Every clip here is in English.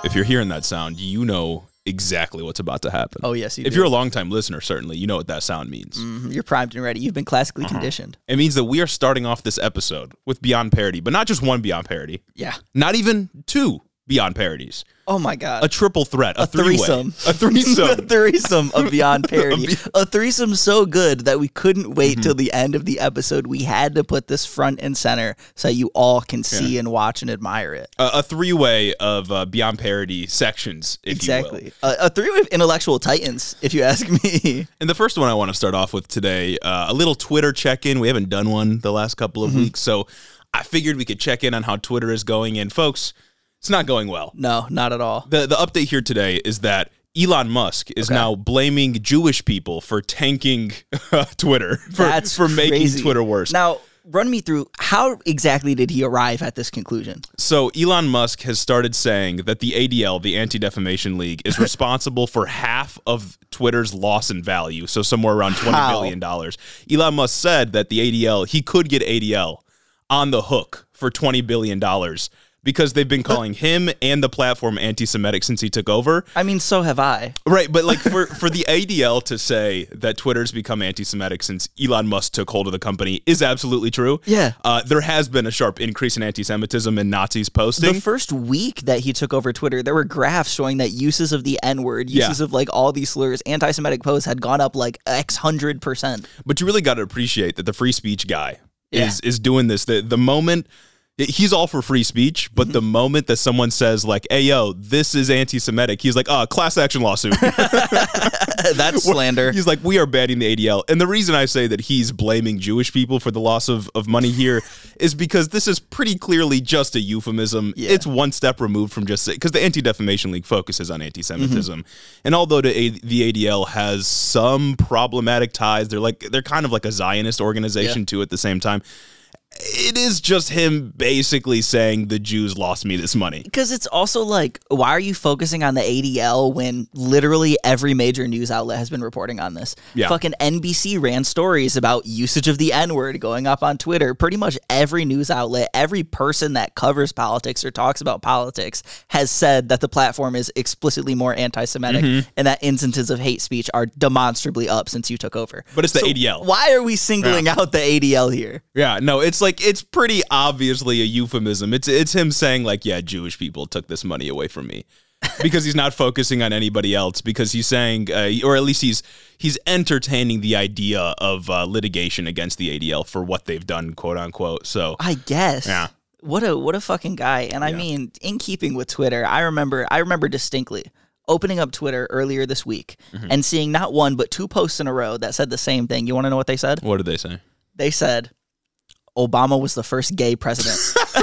If you're hearing that sound, you know exactly what's about to happen. Oh, yes, you do. If you're a longtime listener, certainly, you know what that sound means. You're primed and ready. You've been classically conditioned. It means that we are starting off this episode with Beyond Parody, but not just one Beyond Parody. Yeah. Not even two Beyond Parodies. Oh, my God. A triple threat. A threesome. A threesome. A threesome of Beyond Parody. A threesome so good that we couldn't wait till the end of the episode. We had to put this front and center so you all can see and watch and admire it. A three-way of Beyond Parody sections, if you will. Exactly. A three-way of intellectual titans, if you ask me. And the first one I want to start off with today, a little Twitter check-in. We haven't done one the last couple of weeks, so I figured we could check in on how Twitter is going. And folks, it's not going well. No, not at all. The update here today is that Elon Musk is now blaming Jewish people for tanking Twitter, for making Twitter worse. Now, run me through, how exactly did he arrive at this conclusion? So Elon Musk has started saying that the ADL, the Anti-Defamation League, is responsible for half of Twitter's loss in value, so somewhere around $20 billion. Elon Musk said that the ADL, he could get ADL on the hook for $20 billion. Because they've been calling him and the platform anti-Semitic since he took over. I mean, so have I. Right, but like for the ADL to say that Twitter's become anti-Semitic since Elon Musk took hold of the company is absolutely true. Yeah. There has been a sharp increase in anti-Semitism and Nazis posting. The first week that he took over Twitter, there were graphs showing that uses of the N-word, uses of like all these slurs, anti-Semitic posts had gone up like X 100%. But you really got to appreciate that the free speech guy is doing this. The moment... He's all for free speech, but the moment that someone says like, hey, yo, this is anti-Semitic, he's like, class action lawsuit. That's slander. He's like, we are banning the ADL. And the reason I say that he's blaming Jewish people for the loss of money here is because this is pretty clearly just a euphemism. Yeah. It's one step removed from just, because the Anti-Defamation League focuses on anti-Semitism. And although the ADL has some problematic ties, they're kind of like a Zionist organization too at the same time. It is just him basically saying the Jews lost me this money. Because it's also like, why are you focusing on the ADL when literally every major news outlet has been reporting on this? Yeah. Fucking NBC ran stories about usage of the N-word going up on Twitter. Pretty much every news outlet, every person that covers politics or talks about politics has said that the platform is explicitly more anti-Semitic and that instances of hate speech are demonstrably up since you took over. But it's the ADL. Why are we singling out the ADL here? Yeah, no, it's pretty obviously a euphemism. It's him saying like, yeah, Jewish people took this money away from me, because he's not focusing on anybody else, because he's saying, or at least he's entertaining the idea of litigation against the ADL for what they've done, quote unquote. So I guess. Yeah. What a fucking guy. And I mean, in keeping with Twitter, I remember distinctly opening up Twitter earlier this week and seeing not one but two posts in a row that said the same thing. You want to know what they said? What did they say? They said Obama was the first gay president.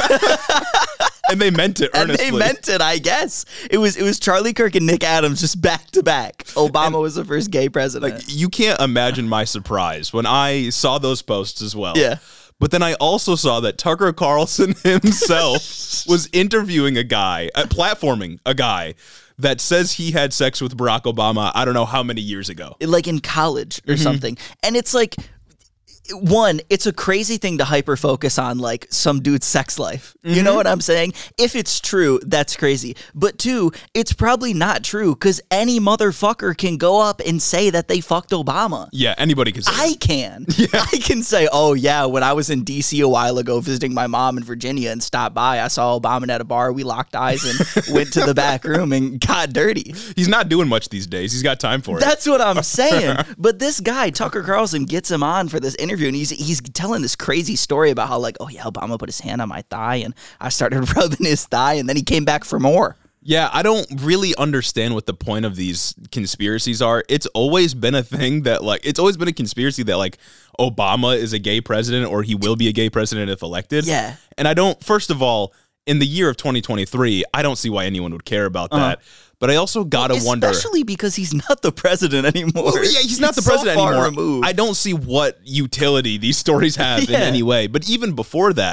And they meant it earnestly. And they meant it, I guess. It was Charlie Kirk and Nick Adams just back to back. Obama was the first gay president. Like, you can't imagine my surprise when I saw those posts as well. Yeah. But then I also saw that Tucker Carlson himself was interviewing a guy, platforming a guy that says he had sex with Barack Obama, I don't know how many years ago. Like in college or something. And it's like, one, it's a crazy thing to hyper focus on like some dude's sex life. You know what I'm saying? If it's true, that's crazy. But two, it's probably not true, because any motherfucker can go up and say that they fucked Obama. Yeah, anybody can say I can. Yeah. I can say, oh yeah, when I was in DC a while ago visiting my mom in Virginia and stopped by, I saw Obama at a bar, we locked eyes and went to the back room and got dirty. He's not doing much these days. He's got time for it. That's what I'm saying. But this guy, Tucker Carlson, gets him on for this interview, and he's telling this crazy story about how like, oh yeah, Obama put his hand on my thigh and I started rubbing his thigh, and then he came back for more. Yeah, I don't really understand what the point of these conspiracies are. It's always been a thing that like, it's always been a conspiracy that like Obama is a gay president or he will be a gay president if elected. Yeah. And I don't, first of all, in the year of 2023, I don't see why anyone would care about that. But I also gotta wonder, especially because he's not the president anymore. Well, yeah, he's not the president so far anymore. Removed. I don't see what utility these stories have in any way. But even before that,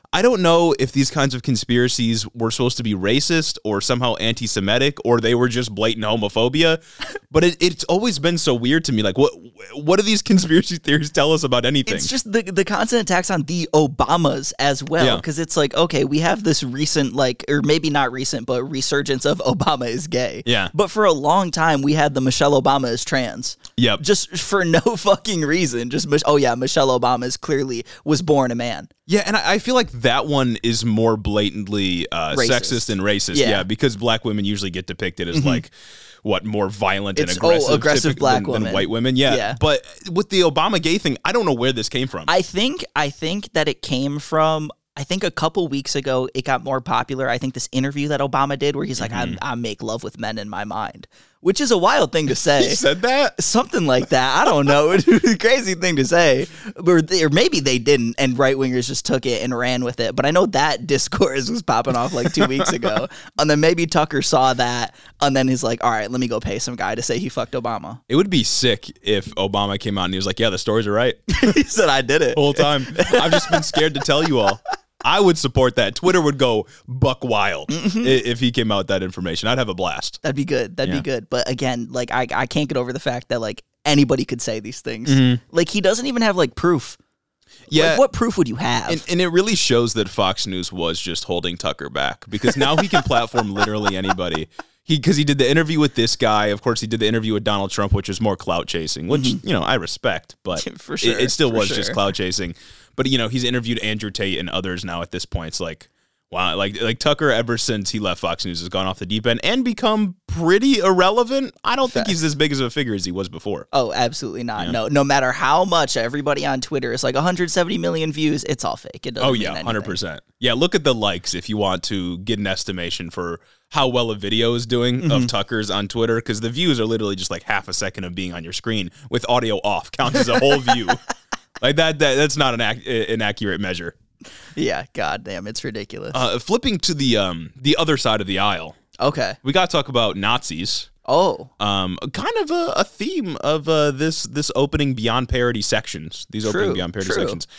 I don't know if these kinds of conspiracies were supposed to be racist or somehow anti-Semitic, or they were just blatant homophobia. But it's always been so weird to me. Like, what do these conspiracy theories tell us about anything? It's just the constant attacks on the Obamas as well, because it's like, okay, we have this recent, like, or maybe not recent, but resurgence of Obama is gay. Yeah. But for a long time, we had the Michelle Obama is trans. Yep. Just for no fucking reason. Just, Michelle Obama is clearly was born a man. Yeah, and I feel like that one is more blatantly sexist and racist. Yeah, because black women usually get depicted as like more violent and aggressive black than women. white women. Yeah, but with the Obama gay thing, I don't know where this came from. I think that it came from. I think a couple weeks ago it got more popular. I think this interview that Obama did where he's like, I make love with men in my mind, which is a wild thing to say. He said that? Something like that. I don't know. It's a crazy thing to say. Or maybe they didn't and right-wingers just took it and ran with it. But I know that discourse was popping off like 2 weeks ago. And then maybe Tucker saw that and then he's like, all right, let me go pay some guy to say he fucked Obama. It would be sick if Obama came out and he was like, yeah, the stories are right. He said, I did it. The whole time. I've just been scared to tell you all. I would support that. Twitter would go buck wild if he came out with that information. I'd have a blast. That'd be good. That'd be good. But again, like I can't get over the fact that like anybody could say these things. Like he doesn't even have like proof. Yeah. Like, what proof would you have? And it really shows that Fox News was just holding Tucker back because now he can platform literally anybody. Because he did the interview with this guy. Of course, he did the interview with Donald Trump, which is more clout chasing, which, I respect, but for sure, it still was just clout chasing. But, he's interviewed Andrew Tate and others now at this point. It's like, wow, like Tucker, ever since he left Fox News, has gone off the deep end and become pretty irrelevant. I don't think he's as big as a figure as he was before. Oh, absolutely not. Yeah. No matter how much everybody on Twitter is like 170 million views, it's all fake. It doesn't mean anything. 100%. Yeah, look at the likes if you want to get an estimation for how well a video is doing of Tucker's on Twitter, because the views are literally just like half a second of being on your screen with audio off. Counts as a whole view. Like that's not an accurate measure. Yeah, goddamn, it's ridiculous. Flipping to the other side of the aisle. Okay, we got to talk about Nazis. Oh, kind of a theme of this opening Beyond Parody sections. These opening Beyond Parody sections.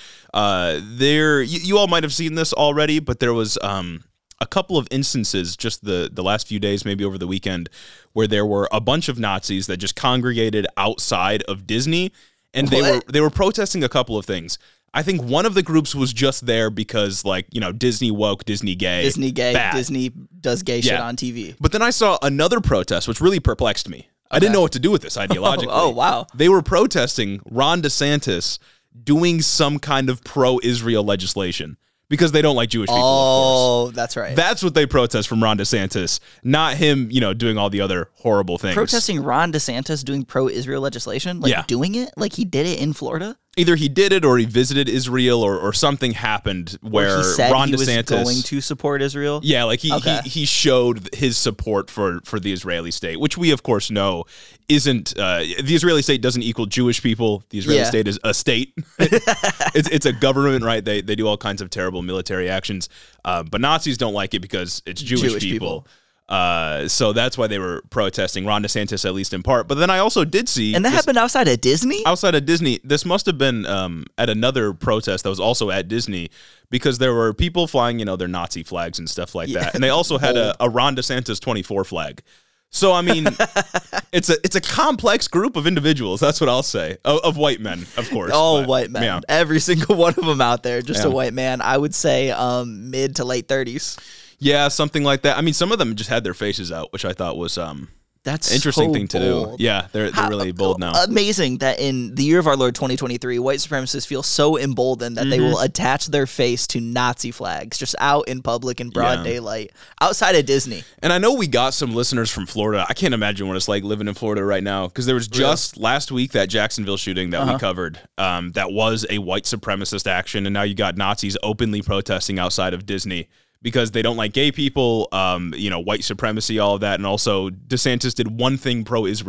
You all might have seen this already, but there was a couple of instances just the last few days, maybe over the weekend, where there were a bunch of Nazis that just congregated outside of Disney. And they were protesting a couple of things. I think one of the groups was just there because, Disney woke, Disney gay. Disney gay, bad. Disney does gay shit on TV. But then I saw another protest, which really perplexed me. Okay. I didn't know what to do with this ideologically. Oh, wow. They were protesting Ron DeSantis doing some kind of pro-Israel legislation. Because they don't like Jewish people, of course. Oh, that's right. That's what they protest from Ron DeSantis, not him, doing all the other horrible things. Protesting Ron DeSantis doing pro-Israel legislation? Like doing it? Like he did it in Florida? Either he did it or he visited Israel or something happened where he said Ron he DeSantis was going to support Israel? Yeah, like he showed his support for the Israeli state, which we of course know isn't the Israeli state doesn't equal Jewish people. The Israeli state is a state. It's a government, right? They do all kinds of terrible military actions. But Nazis don't like it because it's Jewish people. So that's why they were protesting Ron DeSantis, at least in part. But then I also did see... And that happened outside of Disney? Outside of Disney. This must have been at another protest that was also at Disney, because there were people flying, their Nazi flags and stuff like that. And they also had a Ron DeSantis 24 flag. So, I mean, it's a complex group of individuals. That's what I'll say. Of white men, of course. All white men. Yeah. Every single one of them out there, just a white man. I would say mid to late 30s. Yeah, something like that. I mean, some of them just had their faces out, which I thought was that's interesting so thing to bold. do. Yeah, they're really bold now. Amazing that in the year of our Lord 2023, white supremacists feel so emboldened that they will attach their face to Nazi flags just out in public in broad daylight outside of Disney. And I know we got some listeners from Florida. I can't imagine what it's like living in Florida right now, because there was just last week that Jacksonville shooting that we covered that was a white supremacist action, and now you got Nazis openly protesting outside of Disney because they don't like gay people, white supremacy, all of that. And also DeSantis did one thing pro-Israel.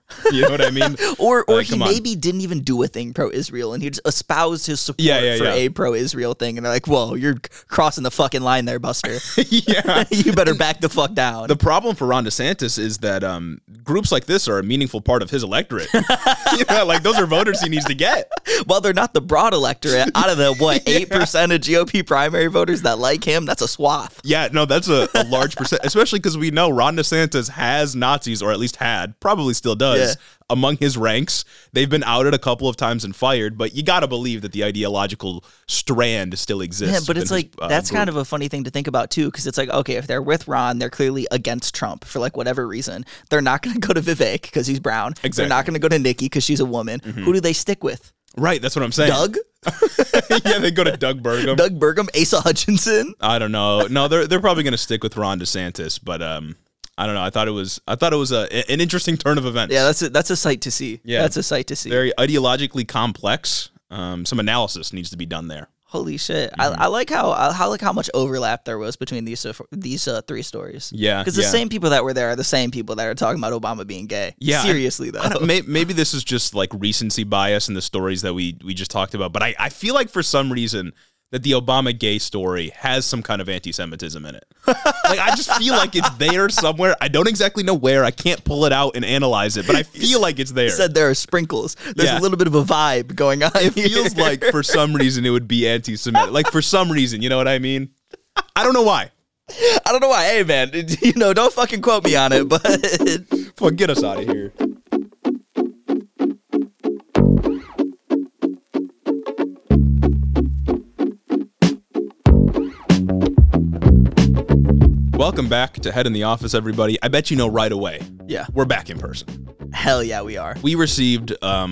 You know what I mean? Or he come on. maybe didn't even do a thing pro-Israel, and he just espoused his support for Yeah. a pro-Israel thing, and they're like, whoa, you're crossing the fucking line there, Buster. Yeah. You better back the fuck down. The problem for Ron DeSantis is that groups like this are a meaningful part of his electorate. Like those are voters he needs to get. Well, they're not the broad electorate. Out of the, 8% of GOP primary voters that like him, that's a swath. Yeah, no, that's a large percent, especially because we know Ron DeSantis has Nazis, or at least had, probably still does, among his ranks. They've been outed a couple of times and fired, but you got to believe that the ideological strand still exists. Yeah, but it's within like, his, that's group. kind of a funny thing to think about, too, because it's like, okay, if they're with Ron, they're clearly against Trump for, whatever reason. They're not going to go to Vivek because he's brown. Exactly. They're not going to go to Nikki because she's a woman. Who do they stick with? Right, that's what I'm saying. Doug? Yeah, they go to Doug Burgum. Doug Burgum? Asa Hutchinson? I don't know. No, they're probably going to stick with Ron DeSantis, but I don't know. I thought it was an interesting turn of events. Yeah, that's a sight to see. Yeah. That's a sight to see. Very ideologically complex. Some analysis needs to be done there. Holy shit! I like how much overlap there was between these three stories. Yeah, because the same people that were there are the same people that are talking about Obama being gay. Yeah, seriously though. Maybe this is just like recency bias in the stories that we just talked about, but I feel like for some reason that the Obama gay story has some kind of anti-Semitism in it. Like I just feel like it's there somewhere. I don't exactly know where. I can't pull it out and analyze it, but I feel like it's there. You said there are sprinkles. There's a little bit of a vibe going on. It feels like for some reason it would be anti-Semitic. Like for some reason, you know what I mean? I don't know why. I don't know why. Hey man, don't fucking quote me on it, but Well, get us out of here. Welcome back to Head in the Office, everybody. I bet you know right away. Yeah. We're back in person. Hell yeah, we are. We received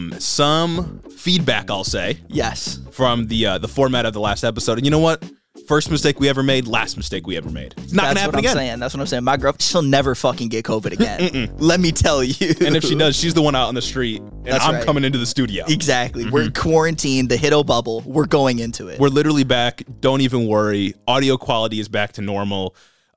some feedback, I'll say, Yes. from the format of the last episode. And you know what? First mistake we ever made, last mistake we ever made. It's not going to happen again. That's what I'm saying. My girlfriend, she'll never fucking get COVID again. Let me tell you. And if she does, she's the one out on the street, and That's I'm right. coming into the studio. Exactly. We're quarantined, the Hiddo bubble. We're going into it. We're literally back. Don't even worry. Audio quality is back to normal.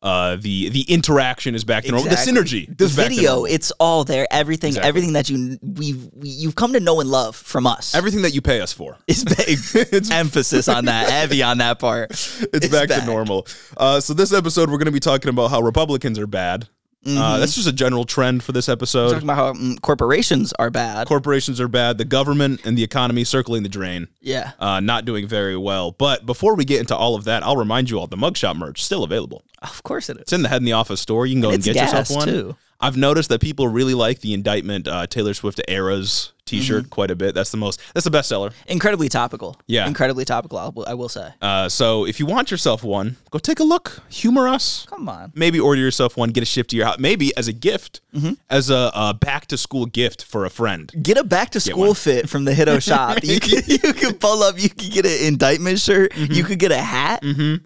The interaction is back to normal. The synergy, the is back to video, normal. it's all there. Everything, Exactly. everything that you've come to know and love from us. Everything that you pay us for. It's big. Emphasis on that, heavy on that part. It's back to normal. So this episode, we're going to be talking about how Republicans are bad. That's just a general trend for this episode. Talking about how corporations are bad. Corporations are bad. The government and the economy circling the drain. Yeah. Not doing very well. But before we get into all of that, I'll remind you all the Mugshot merch still available. Of course it is. It's in the Head in the Office store. You can go and it's get yourself gas, one. too. I've noticed that people really like the Indictment Taylor Swift Eras t-shirt quite a bit. That's the best seller. Incredibly topical. Yeah. Incredibly topical, I will say. So if you want yourself one, go take a look. Humor us. Come on. Maybe order yourself one. Get a shift to your house. Maybe as a gift, as a back-to-school gift for a friend. Get a back to school fit from the Hiddo shop. You can pull up. You can get an Indictment shirt. You could get a hat.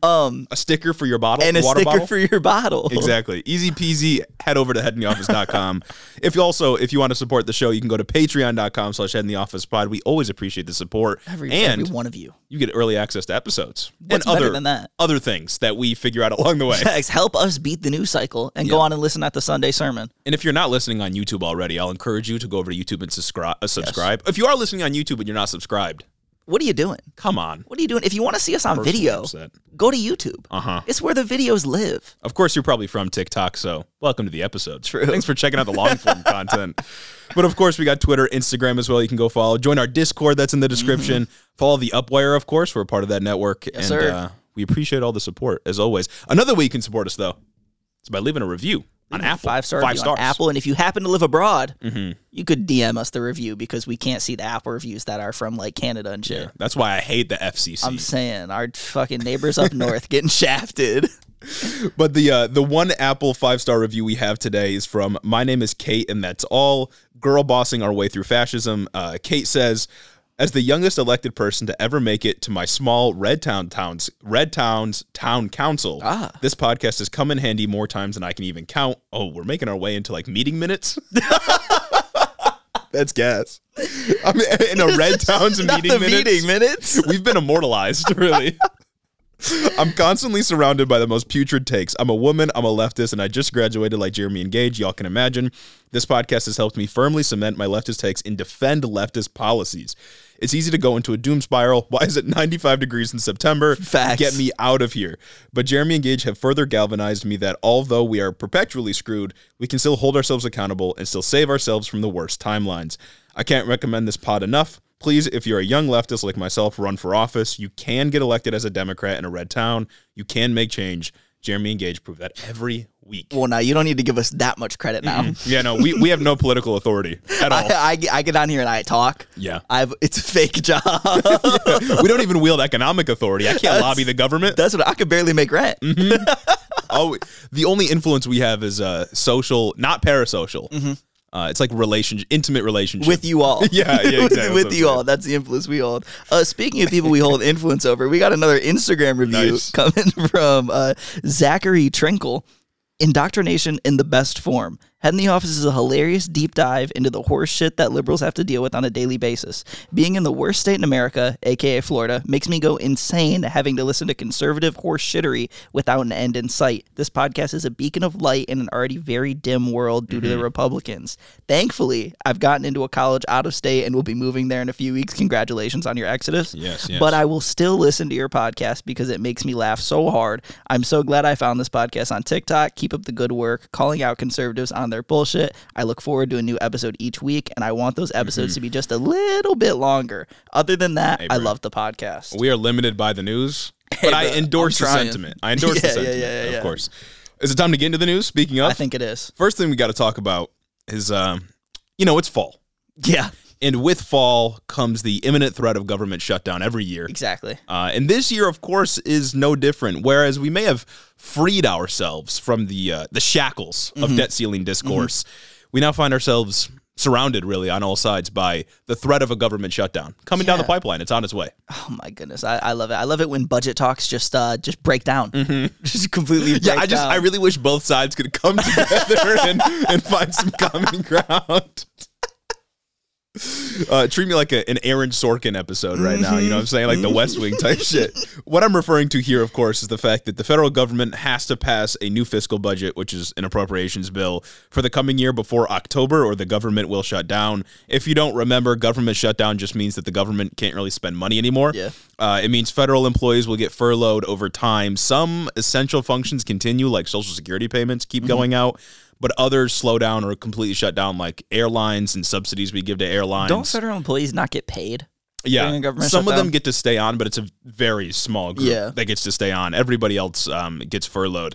A sticker for your bottle. And a water sticker bottle. for your bottle. Exactly. Easy peasy. Head over to headintheoffice.com. If you want to support the show, you can go to patreon.com/headintheofficepod. We always appreciate the support. Every one of you. You get early access to episodes. What's and better than that? Other things that we figure out along the way. Help us beat the news cycle and go on and listen at the Sunday sermon. And if you're not listening on YouTube already, I'll encourage you to go over to YouTube and subscribe. If you are listening on YouTube and you're not subscribed, What are you doing? come on. What are you doing? If you want to see us on Personally video, upset. go to YouTube. It's where the videos live. Of course, you're probably from TikTok, so welcome to the episode. True. Thanks for checking out the long-form content. But of course, we got Twitter, Instagram as well. You can go follow. Join our Discord that's in the description. Follow the Upwire, of course. We're a part of that network. Yes, sir. We appreciate all the support, as always. Another way you can support us, though, is by leaving a review on Apple. 5-star review on Apple. And if you happen to live abroad, you could DM us the review because we can't see the Apple reviews that are from like Canada and shit. That's why I hate the FCC. I'm saying our fucking neighbors up north getting shafted. But the one Apple 5-star review we have today is from My Name is Kate, and that's all. Girl bossing our way through fascism. Kate says, as the youngest elected person to ever make it to my small Red Town's town council, this podcast has come in handy more times than I can even count. Oh, we're making our way into like meeting minutes. That's gas. I mean, in a Red Town's Not meeting the minutes. meeting minutes. We've been immortalized, really. I'm constantly surrounded by the most putrid takes. I'm a woman, I'm a leftist, and I just graduated like Jeremy and Gage. Y'all can imagine. This podcast has helped me firmly cement my leftist takes and defend leftist policies. It's easy to go into a doom spiral. Why is it 95 degrees in September? Facts. Get me out of here. But Jeremy and Gage have further galvanized me that although we are perpetually screwed, we can still hold ourselves accountable and still save ourselves from the worst timelines. I can't recommend this pod enough. Please, if you're a young leftist like myself, run for office. You can get elected as a Democrat in a red town. You can make change. Jeremy and Gage prove that every week. Well, now you don't need to give us that much credit now. Yeah, no, we have no political authority at all. I get on here and I talk. Yeah. It's a fake job. We don't even wield economic authority. I can't lobby the government. That's what I could barely make rent. Oh, the only influence we have is social, not parasocial. It's like intimate relationship. With you all. Yeah, exactly. With you all. That's the influence we hold. Speaking of people we hold influence over, we got another Instagram review coming from Zachary Trinkle. Indoctrination in the best form. Head in the Office is a hilarious deep dive into the horse shit that liberals have to deal with on a daily basis. Being in the worst state in America, aka Florida, makes me go insane having to listen to conservative horse shittery without an end in sight. This podcast is a beacon of light in an already very dim world due to the Republicans. Thankfully, I've gotten into a college out of state and will be moving there in a few weeks. Congratulations on your exodus. Yes. But I will still listen to your podcast because it makes me laugh so hard. I'm so glad I found this podcast on TikTok. Keep up the good work, calling out conservatives on their bullshit. I look forward to a new episode each week, and I want those episodes to be just a little bit longer. Other than that, I love the podcast. We are limited by the news, but I endorse the sentiment. I endorse the sentiment, of course. Is it time to get into the news? Speaking of, I think it is. First thing we got to talk about is, it's fall. Yeah. And with fall comes the imminent threat of government shutdown every year. Exactly. And this year, of course, is no different. Whereas we may have freed ourselves from the shackles of debt ceiling discourse, we now find ourselves surrounded, really, on all sides by the threat of a government shutdown coming down the pipeline. It's on its way. Oh my goodness, I love it. I love it when budget talks just break down, just completely. Break down. I really wish both sides could come together and find some common ground. Treat me like an Aaron Sorkin episode right now. You know what I'm saying? Like the West Wing type shit. What I'm referring to here, of course, is the fact that the federal government has to pass a new fiscal budget, which is an appropriations bill, for the coming year before October, or the government will shut down. If you don't remember, government shutdown just means that the government can't really spend money anymore. Yeah. It means federal employees will get furloughed over time. Some essential functions continue, like Social Security payments keep going out. But others slow down or completely shut down, like airlines and subsidies we give to airlines. Don't federal employees not get paid? Yeah, during a government some shutdown? of them get to stay on, but it's a very small group that gets to stay on. Everybody else gets furloughed.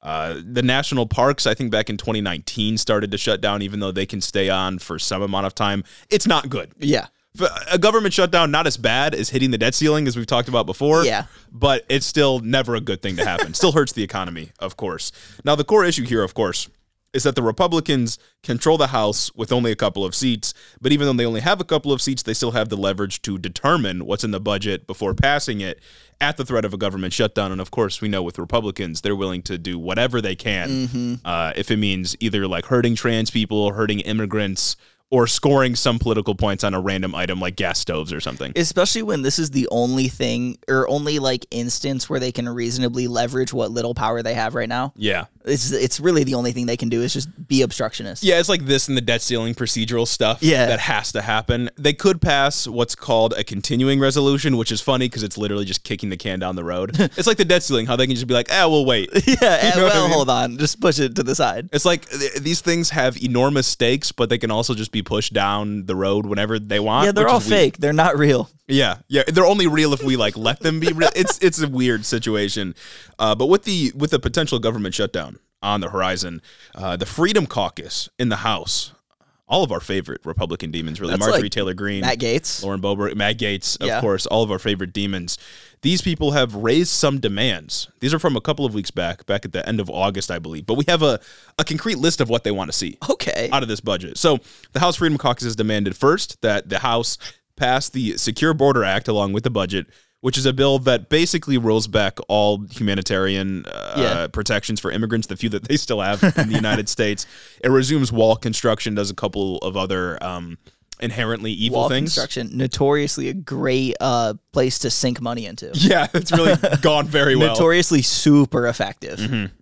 The national parks, I think back in 2019, started to shut down, even though they can stay on for some amount of time. It's not good. Yeah. A government shutdown, not as bad as hitting the debt ceiling, as we've talked about before. Yeah. But it's still never a good thing to happen. Still hurts the economy, of course. Now, the core issue here, of course, is that the Republicans control the House with only a couple of seats, but even though they only have a couple of seats, they still have the leverage to determine what's in the budget before passing it at the threat of a government shutdown. And of course, we know with Republicans, they're willing to do whatever they can if it means either like hurting trans people, hurting immigrants, or scoring some political points on a random item like gas stoves or something. Especially when this is the only thing or only like instance where they can reasonably leverage what little power they have right now. Yeah. It's really the only thing they can do is just be obstructionist. Yeah, it's like this and the debt ceiling procedural stuff that has to happen. They could pass what's called a continuing resolution, which is funny because it's literally just kicking the can down the road. It's like the debt ceiling, how they can just be like, we'll wait. Yeah, hold on. Just push it to the side. It's like these things have enormous stakes, but they can also just be pushed down the road whenever they want. Yeah, they're all fake. They're not real. Yeah, they're only real if we like let them be real. It's a weird situation, but with the potential government shutdown on the horizon, the Freedom Caucus in the House, all of our favorite Republican demons, really. Marjorie Taylor Greene, Matt Gaetz, Lauren Boebert, Matt Gaetz, of course, all of our favorite demons. These people have raised some demands. These are from a couple of weeks back at the end of August, I believe. But we have a concrete list of what they want to see out of this budget. So the House Freedom Caucus has demanded first that the House pass the Secure Border Act along with the budget, which is a bill that basically rolls back all humanitarian protections for immigrants, the few that they still have in the United States. It resumes wall construction, does a couple of other inherently evil Wall things. construction, notoriously a great place to sink money into. Yeah, it's really gone very well. Notoriously super effective.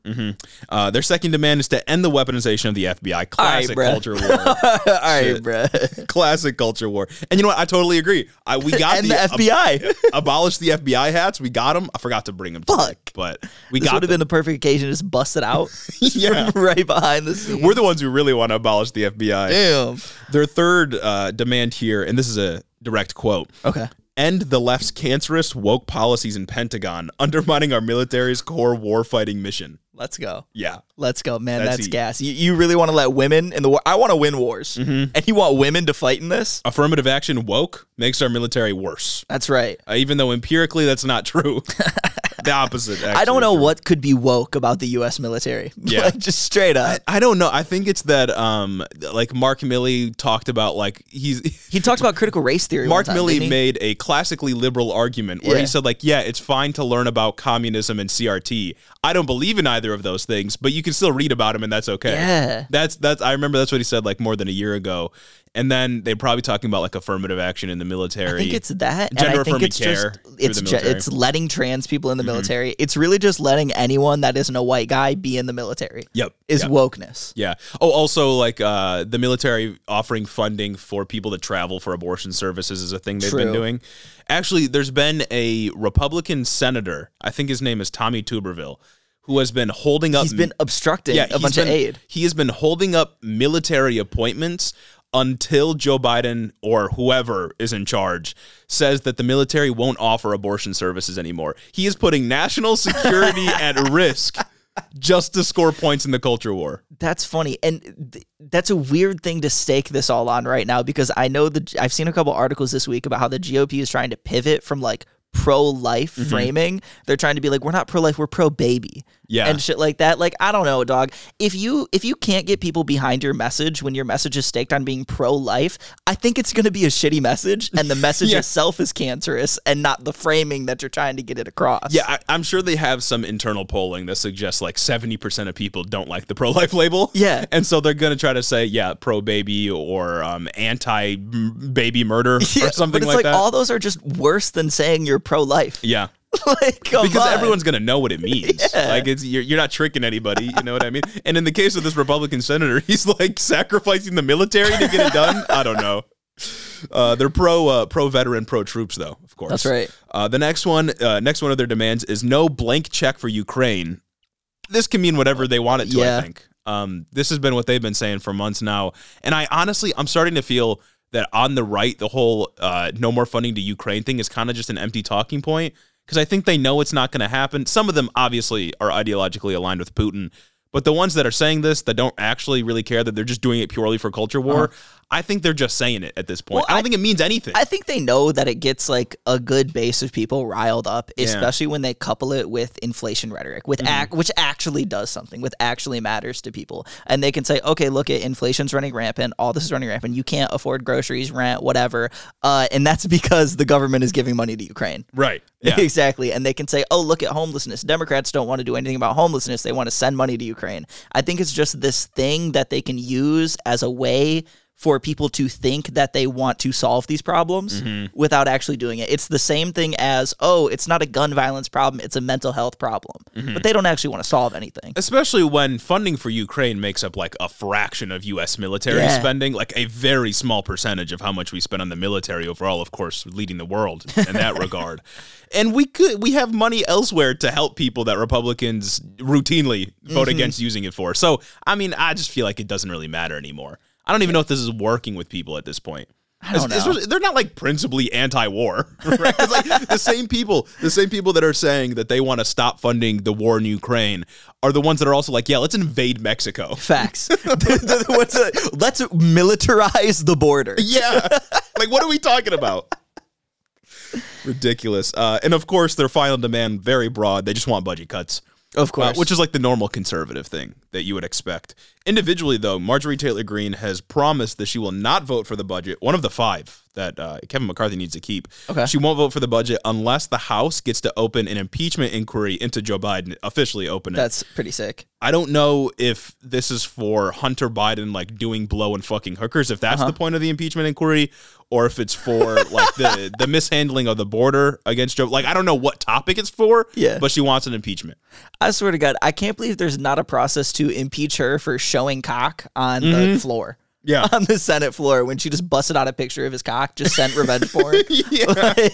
Their second demand is to end the weaponization of the FBI. Classic culture war. All right, bro. Classic culture war. And you know what? I totally agree. We got And the FBI. Abolish the FBI hats. We got them. I forgot to bring them. Fuck. But we This got would have been the perfect occasion to just bust it out. Yeah. Right behind the scenes. We're the ones who really want to abolish the FBI. Damn. Their third demand here, and this is a direct quote. Okay. End the left's cancerous woke policies in Pentagon, undermining our military's core warfighting mission. Let's go. Yeah. Let's go, man. That's That's heat. gas. You really want to let women in the war? I want to win wars. And you want women to fight in this? Affirmative action woke makes our military worse. That's right. Even though empirically that's not true. The opposite, actually. I don't know what could be woke about the U.S. military. Yeah. Like, just straight up. I don't know. I think it's that, like Mark Milley talked about, like He talked about critical race theory. Mark one time, Milley didn't he? made a classically liberal argument where Yeah. he said, like, yeah, it's fine to learn about communism and CRT. I don't believe in either of those things, but you can still read about them and that's okay. Yeah. That's I remember that's what he said like more than a year ago. And then they're probably talking about like affirmative action in the military. I think it's that. Gender and I think affirming it's care just through it's the military. it's letting trans people in the military. It's really just letting anyone that isn't a white guy be in the military. Yep. Is Yep. wokeness. Yeah. Oh, also like the military offering funding for people to travel for abortion services is a thing they've been True. doing. Actually, there's been a Republican senator, I think his name is Tommy Tuberville, who has been holding up. He's been obstructing a he's bunch of aid. He has been holding up military appointments until Joe Biden or whoever is in charge says that the military won't offer abortion services anymore. He is putting national security at risk just to score points in the culture war. That's funny, and that's a weird thing to stake this all on right now because I know I've seen a couple articles this week about how the GOP is trying to pivot from like pro-life framing. They're trying to be like, we're not pro-life, we're pro-baby. Yeah. And shit like that. Like, I don't know, dog. If you can't get people behind your message when your message is staked on being pro-life, I think it's going to be a shitty message, and the message Yeah. itself is cancerous and not the framing that you're trying to get it across. Yeah, I'm sure they have some internal polling that suggests like 70% of people don't like the pro-life label. Yeah. And so they're going to try to say, yeah, pro-baby or anti-baby murder or something but it's like that. all those are just worse than saying you're pro-life. Yeah. Like, come Because on. everyone's gonna know what it means. Yeah. Like you're not tricking anybody. You know what I mean? And in the case of this Republican senator, he's like sacrificing the military to get it done. I don't know. They're pro veteran, pro troops though. Of course, That's right. The next one of their demands is no blank check for Ukraine. This can mean whatever they want it to. Yeah. I think this has been what they've been saying for months now, and I'm starting to feel that on the right, the whole no more funding to Ukraine thing is kind of just an empty talking point. Because I think they know it's not going to happen. Some of them obviously are ideologically aligned with Putin, but the ones that are saying this that don't actually really care, that they're just doing it purely for culture war, I think they're just saying it at this point. Well, I don't think it means anything. I think they know that it gets like a good base of people riled up, especially when they couple it with inflation rhetoric, with which actually does something, which actually matters to people. And they can say, okay, look, inflation's running rampant, all this is running rampant, you can't afford groceries, rent, whatever. And that's because the government is giving money to Ukraine. Right. Yeah. Exactly. And they can say, oh, look at homelessness. Democrats don't want to do anything about homelessness. They want to send money to Ukraine. I think it's just this thing that they can use as a way for people to think that they want to solve these problems without actually doing it. It's the same thing as, oh, it's not a gun violence problem, it's a mental health problem. But they don't actually want to solve anything. Especially when funding for Ukraine makes up like a fraction of U.S. military spending, like a very small percentage of how much we spend on the military overall, of course, leading the world in that regard. And we have money elsewhere to help people that Republicans routinely vote against using it for. So, I mean, I just feel like it doesn't really matter anymore. I don't even know if this is working with people at this point. I don't know. They're not like principally anti-war, right? It's like the same people that are saying that they want to stop funding the war in Ukraine are the ones that are also like, yeah, let's invade Mexico. Facts. Let's militarize the border. Yeah. Like, what are we talking about? Ridiculous. And of course, their final demand, very broad. They just want budget cuts. Of course. Which is like the normal conservative thing. that you would expect. Individually, though, Marjorie Taylor Greene has promised that she will not vote for the budget, one of the 5 that Kevin McCarthy needs to keep. Okay. She won't vote for the budget unless the House gets to open an impeachment inquiry into Joe Biden, officially open it. That's pretty sick. I don't know if this is for Hunter Biden, like, doing blow and fucking hookers, if that's the point of the impeachment inquiry, or if it's for, like, the mishandling of the border against Joe. Like, I don't know what topic it's for, but she wants an impeachment. I swear to God, I can't believe there's not a process to impeach her for showing cock on the floor. Yeah. On the Senate floor when she just busted out a picture of his cock, just sent revenge porn. Like,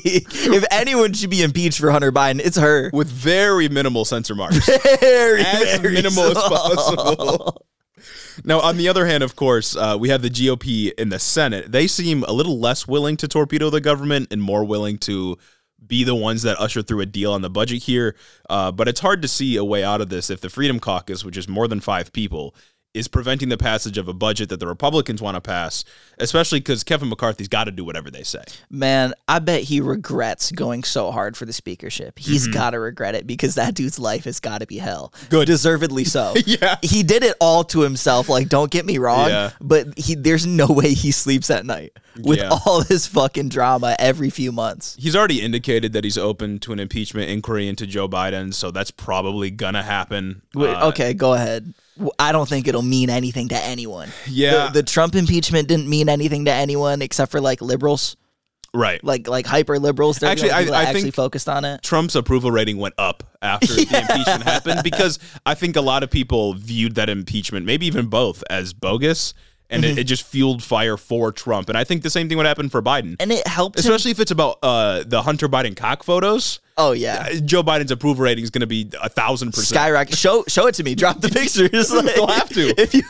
if anyone should be impeached for Hunter Biden, it's her. With very minimal censor marks. Very minimal as possible. Now, on the other hand, of course, we have the GOP in the Senate. They seem a little less willing to torpedo the government and more willing to be the ones that usher through a deal on the budget here. But it's hard to see a way out of this if the Freedom Caucus, which is more than 5 people, is preventing the passage of a budget that the Republicans want to pass, especially because Kevin McCarthy's got to do whatever they say. Man, I bet he regrets going so hard for the speakership. He's got to regret it because that dude's life has got to be hell. Good. Deservedly so. Yeah. He did it all to himself, like, don't get me wrong, but there's no way he sleeps at night with all this fucking drama every few months. He's already indicated that he's open to an impeachment inquiry into Joe Biden, so that's probably going to happen. Okay, go ahead. I don't think it'll mean anything to anyone. Yeah. The Trump impeachment didn't mean anything to anyone except for, like, liberals. Right. Like hyper liberals. They're actually, the people that I think actually focused on it. Trump's approval rating went up after the impeachment happened because I think a lot of people viewed that impeachment, maybe even both, as bogus. And it just fueled fire for Trump. And I think the same thing would happen for Biden. And it helped especially if it's about the Hunter Biden cock photos. Oh, yeah. Joe Biden's approval rating is going to be 1,000%. Skyrocket. Show it to me. Drop the pictures. Like, they'll have to. If you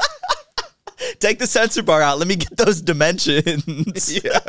take the censor bar out, let me get those dimensions. Yeah.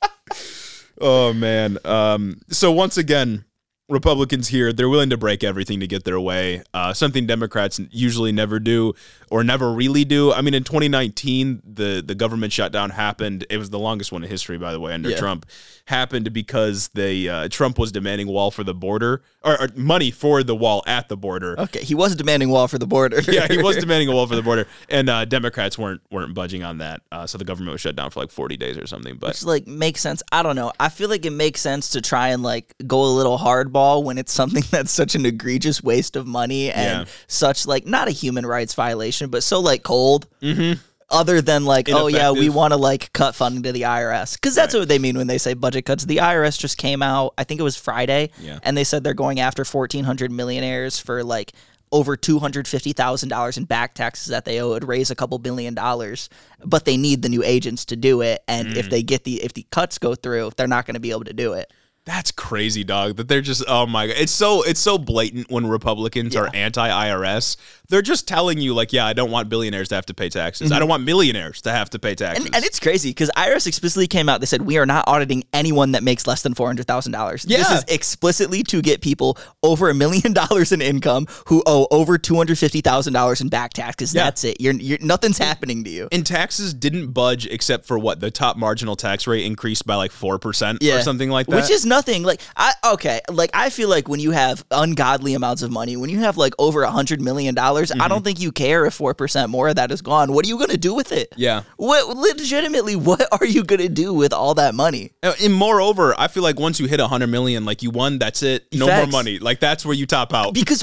Oh, man. So once again, Republicans here, they're willing to break everything to get their way, something Democrats usually never do or never really do. I mean, in 2019, the government shutdown happened. It was the longest one in history, by the way, under Trump. Happened because Trump was demanding wall for the border, or money for the wall at the border. Okay, he was demanding wall for the border. Yeah, he was demanding a wall for the border, and Democrats weren't budging on that. So the government was shut down for like 40 days or something. But which, like, makes sense. I don't know. I feel like it makes sense to try and, like, go a little hardball when it's something that's such an egregious waste of money and such, like, not a human rights violation, but so, like, cold. Mm-hmm. Other than, like, oh yeah, we Ineffective. want to, like, cut funding to the IRS, because that's what they mean when they say budget cuts. The IRS just came out, I think it was Friday, and they said they're going after 1,400 millionaires for, like, over $250,000 in back taxes that they owe. It'd raise a couple $1 billion, but they need the new agents to do it. And if the cuts go through, they're not going to be able to do it. That's crazy, dog. That they're just, oh my god, it's so blatant when Republicans are anti-IRS. They're just telling you, like, yeah, I don't want billionaires to have to pay taxes. I don't want millionaires to have to pay taxes. And it's crazy because IRS explicitly came out. They said we are not auditing anyone that makes less than $400,000. Yeah. This is explicitly to get people over $1 million in income who owe over $250,000 in back taxes. That's it. You're nothing's happening to you. And taxes didn't budge except for what the top marginal tax rate increased by like 4% or something like that. Which is nothing. Like I feel like when you have ungodly amounts of money, when you have like over $100 million, I don't think you care if 4% more of that is gone. What are you going to do with it? Yeah. What are you going to do with all that money? And moreover, I feel like once you hit 100 million, like you won, that's it. No Facts. more money. Like that's where you top out. Because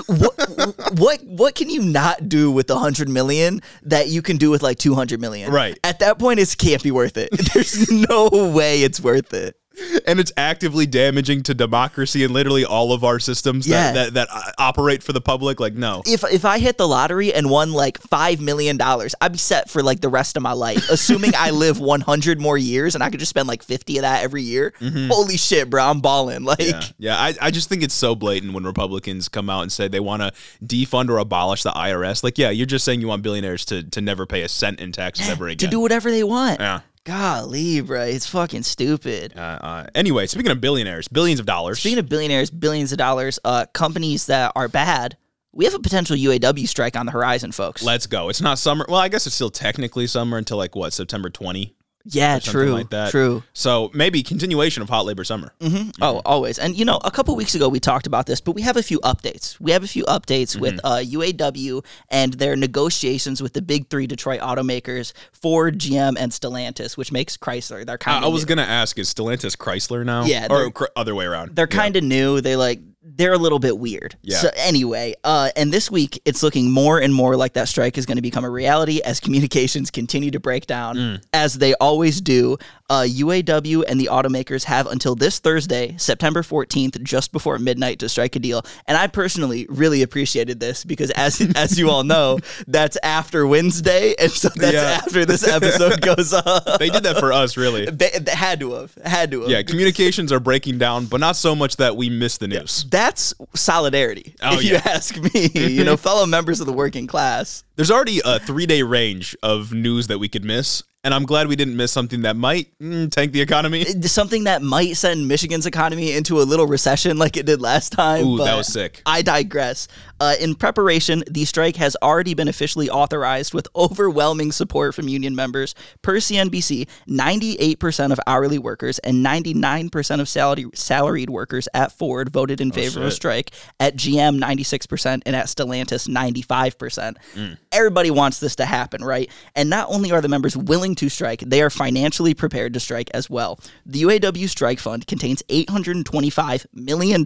what can you not do with 100 million that you can do with like 200 million? Right. At that point, it can't be worth it. There's no way it's worth it. And it's actively damaging to democracy and literally all of our systems that operate for the public. Like, no. If I hit the lottery and won like $5 million, I'd be set for like the rest of my life. Assuming I live 100 more years and I could just spend like 50 of that every year. Holy shit, bro, I'm balling. Like, I just think it's so blatant when Republicans come out and say they want to defund or abolish the IRS. Like, yeah, you're just saying you want billionaires to never pay a cent in taxes ever again. to do whatever they want. Yeah. Golly, bro, it's fucking stupid. Anyway, speaking of billionaires, billions of dollars. Speaking of billionaires, billions of dollars, companies that are bad, we have a potential UAW strike on the horizon, folks. Let's go. It's not summer. Well, I guess it's still technically summer until like what, September 20? Yeah, true. Like that. True. So maybe continuation of hot labor summer. Oh, always. And, a couple weeks ago we talked about this, but we have a few updates. With UAW and their negotiations with the big three Detroit automakers, Ford, GM, and Stellantis, which makes Chrysler. They're kind of I was going to ask, is Stellantis Chrysler now? Yeah. Or other way around? They're kind of new. They're a little bit weird. Yeah. So anyway, and this week it's looking more and more like that strike is going to become a reality as communications continue to break down, as they always do. UAW and the automakers have until this Thursday, September 14th, just before midnight, to strike a deal. And I personally really appreciated this because, as you all know, that's after Wednesday, and so that's after this episode goes up. They did that for us, really. They had to have. Yeah, communications are breaking down, but not so much that we miss the news. That's solidarity, if you ask me. Fellow members of the working class. There's already a 3-day range of news that we could miss, and I'm glad we didn't miss something that might tank the economy. Something that might send Michigan's economy into a little recession like it did last time. Ooh, that was sick. I digress. In preparation, the strike has already been officially authorized with overwhelming support from union members. Per CNBC, 98% of hourly workers and 99% of salaried workers at Ford voted in favor of a strike. At GM, 96%, and at Stellantis, 95%. Everybody wants this to happen, right? And not only are the members willing to strike, they are financially prepared to strike as well. The UAW strike fund contains $825 million.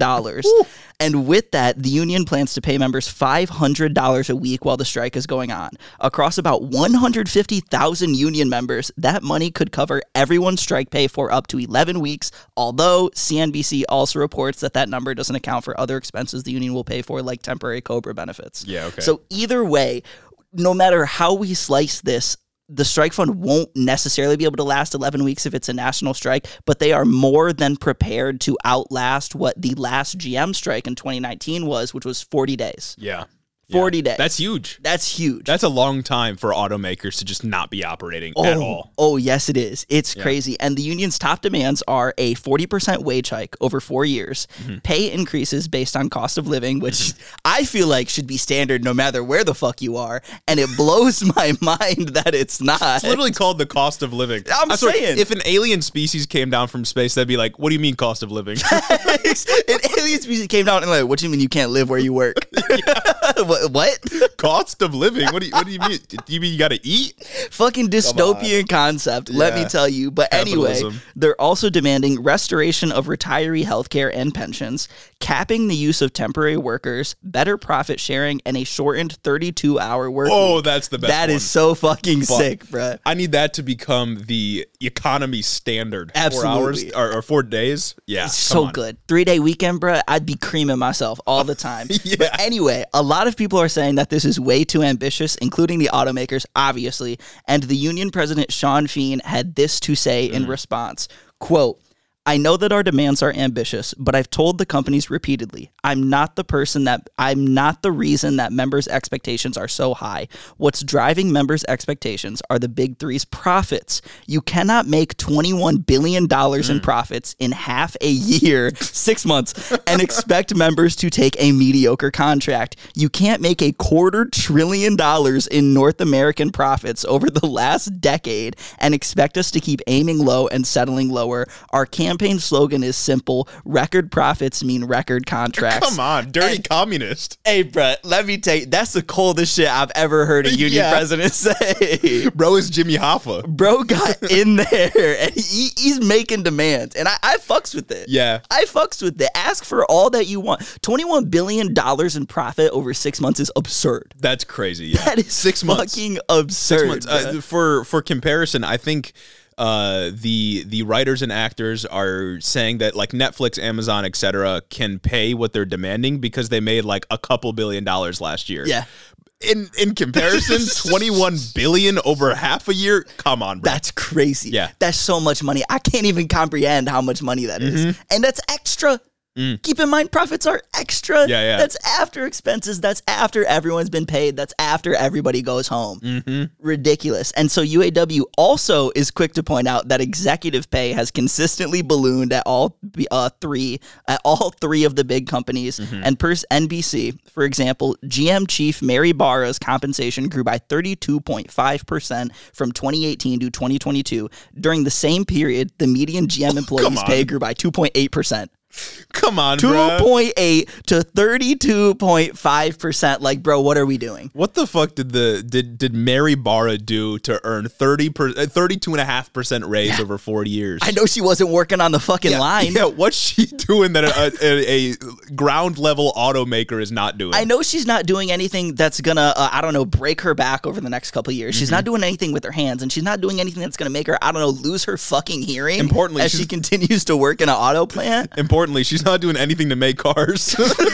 And with that, the union plans to pay members $500 a week while the strike is going on. Across about 150,000 union members, that money could cover everyone's strike pay for up to 11 weeks, although CNBC also reports that number doesn't account for other expenses the union will pay for, like temporary COBRA benefits. Yeah, okay. So either way, no matter how we slice this, the strike fund won't necessarily be able to last 11 weeks if it's a national strike, but they are more than prepared to outlast what the last GM strike in 2019 was, which was 40 days. Yeah. 40 days. That's huge. That's huge. That's a long time for automakers to just not be operating at all. Oh, yes, it is. It's crazy. And the union's top demands are a 40% wage hike over 4 years, pay increases based on cost of living, which I feel like should be standard no matter where the fuck you are. And it blows my mind that it's not. It's literally called the cost of living. I'm saying. If an alien species came down from space, they'd be like, what do you mean cost of living? An alien species came down and like, what do you mean you can't live where you work? What? Cost of living? What do you mean? Do you mean you got to eat? Fucking dystopian concept, let me tell you. But Capitalism. anyway, they're also demanding restoration of retiree health care and pensions, capping the use of temporary workers, better profit sharing, and a shortened 32-hour work week. That's the best That one. is so fucking sick, bruh. I need that to become the economy standard. Absolutely. 4 hours or 4 days. Yeah. It's so good. 3-day weekend, bruh. I'd be creaming myself all the time. But anyway, a lot of people are saying that this is way too ambitious, including the automakers, obviously. And the union president, Sean Feen, had this to say in response, quote, I know that our demands are ambitious, but I've told the companies repeatedly, I'm not the reason that members' expectations are so high. What's driving members' expectations are the big three's profits. You cannot make $21 billion in profits in half a year, 6 months, and expect members to take a mediocre contract. You can't make $250 billion in North American profits over the last decade and expect us to keep aiming low and settling lower. Our campaign slogan is simple. Record profits mean record contracts. Come on, dirty communist. Hey, bro, let me tell you, that's the coldest shit I've ever heard a union president say. Bro is Jimmy Hoffa. Bro got in there, and he's making demands, and I fucks with it. Yeah. I fucks with it. Ask for all that you want. $21 billion in profit over 6 months is absurd. That's crazy, yeah. That is 6 months. Fucking absurd. 6 months. For comparison, I think the writers and actors are saying that like Netflix, Amazon, etc. can pay what they're demanding because they made like a couple $1 billion last year. Yeah. In comparison, 21 billion over half a year. Come on, bro. That's crazy. Yeah. That's so much money. I can't even comprehend how much money that is. And that's extra. Keep in mind, profits are extra. Yeah. That's after expenses. That's after everyone's been paid. That's after everybody goes home. Ridiculous. And so UAW also is quick to point out that executive pay has consistently ballooned at all three of the big companies. And per NBC, for example, GM chief Mary Barra's compensation grew by 32.5% from 2018 to 2022. During the same period, the median GM employee's pay grew by 2.8%. Come on, 2.8 to 32.5%. Like, bro, what are we doing? What the fuck did Mary Barra do to earn 32.5% raise over 40 years? I know she wasn't working on the fucking line. Yeah, what's she doing that a ground level automaker is not doing? I know she's not doing anything that's gonna, break her back over the next couple of years. She's not doing anything with her hands, and she's not doing anything that's gonna make her, lose her fucking hearing. Importantly, as she continues to work in an auto plant. Importantly, she's not doing anything to make cars.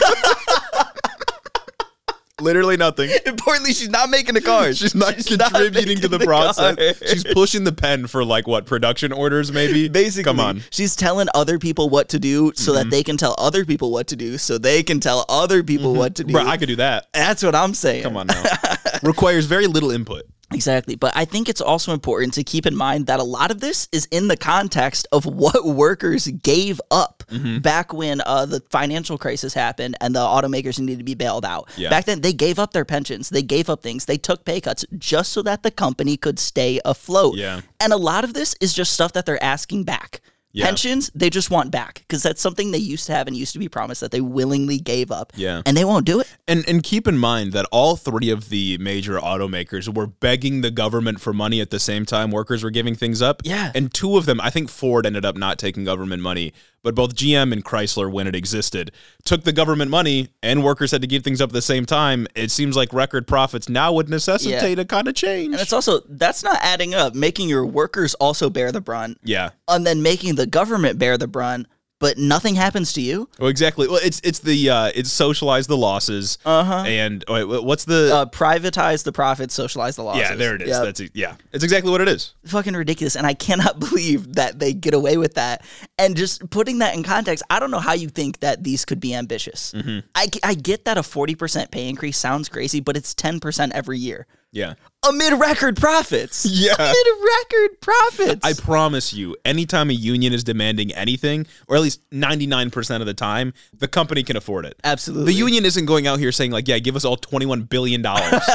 Literally nothing. Importantly, she's not making the cars. She's not contributing to the process. She's pushing the pen for production orders maybe? Basically. Come on. She's telling other people what to do so that they can tell other people what to do so they can tell other people what to do. Bro, I could do that. That's what I'm saying. Come on now. Requires very little input. Exactly. But I think it's also important to keep in mind that a lot of this is in the context of what workers gave up back when the financial crisis happened and the automakers needed to be bailed out. Yeah. Back then, they gave up their pensions. They gave up things. They took pay cuts just so that the company could stay afloat. Yeah. And a lot of this is just stuff that they're asking back. Yeah. Pensions, they just want back because that's something they used to have and used to be promised that they willingly gave up. Yeah. And they won't do it. And keep in mind that all three of the major automakers were begging the government for money at the same time workers were giving things up. Yeah. And two of them, I think Ford ended up not taking government money, but both GM and Chrysler, when it existed, took the government money and workers had to give things up at the same time. It seems like record profits now would necessitate a kind of change. And it's also, that's not adding up. Making your workers also bear the brunt. Yeah. And then making the government bear the brunt, but nothing happens to you. Well, exactly. Well, it's socialize the losses. And what's the privatize the profits, socialize the losses. Yeah, there it is. Yep. It's exactly what it is. Fucking ridiculous, and I cannot believe that they get away with that. And just putting that in context, I don't know how you think that these could be ambitious. I get that a 40% pay increase sounds crazy, but it's 10% every year. Yeah. Amid record profits. Yeah. Amid record profits. I promise you, anytime a union is demanding anything, or at least 99% of the time, the company can afford it. Absolutely. The union isn't going out here saying, give us all $21 billion.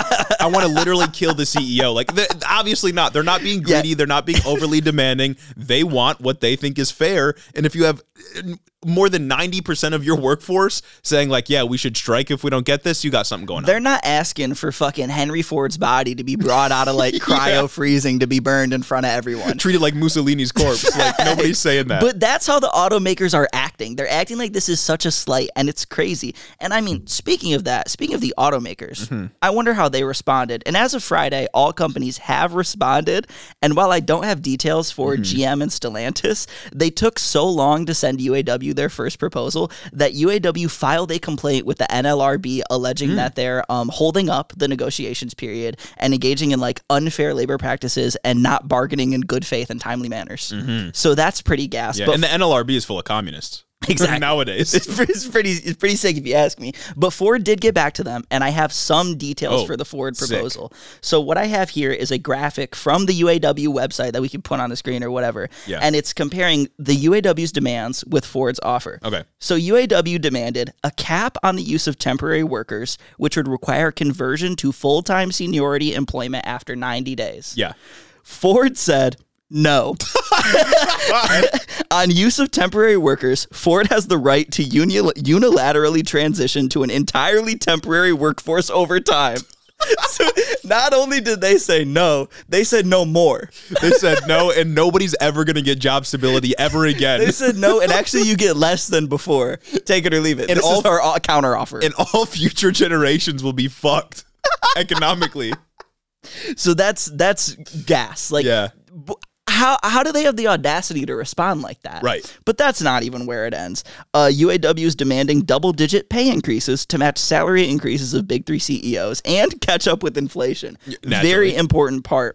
I want to literally kill the CEO. Obviously not. They're not being greedy. Yeah. They're not being overly demanding. They want what they think is fair. And if you have more than 90% of your workforce saying we should strike if we don't get this, you got something going on. They're not asking for fucking Henry Ford's body to be brought out of cryo freezing to be burned in front of everyone. Treated like Mussolini's corpse. Nobody's saying that. But that's how the automakers are acting. They're acting like this is such a slight, and it's crazy. And I mean, speaking of the automakers, I wonder how they responded. And as of Friday, all companies have responded. And while I don't have details for GM and Stellantis, they took so long to send UAW their first proposal that UAW filed a complaint with the NLRB alleging that they're holding up the negotiations period and engaging in unfair labor practices and not bargaining in good faith and timely manners. So that's pretty gas. Yeah, but and the NLRB is full of communists. Exactly. Nowadays. It's pretty sick if you ask me. But Ford did get back to them, and I have some details for the Ford proposal. Sick. So what I have here is a graphic from the UAW website that we can put on the screen or whatever. Yeah. And it's comparing the UAW's demands with Ford's offer. Okay. So UAW demanded a cap on the use of temporary workers, which would require conversion to full-time seniority employment after 90 days. Yeah. Ford said no. On use of temporary workers, Ford has the right to unilaterally transition to an entirely temporary workforce over time. So not only did they say no, they said no more. They said no, and nobody's ever going to get job stability ever again. They said no, and actually you get less than before. Take it or leave it. And this is our counter offer. And all future generations will be fucked economically. So that's gas. Yeah. How do they have the audacity to respond like that? Right. But that's not even where it ends. UAW is demanding double-digit pay increases to match salary increases of big three CEOs and catch up with inflation. Naturally. Very important part.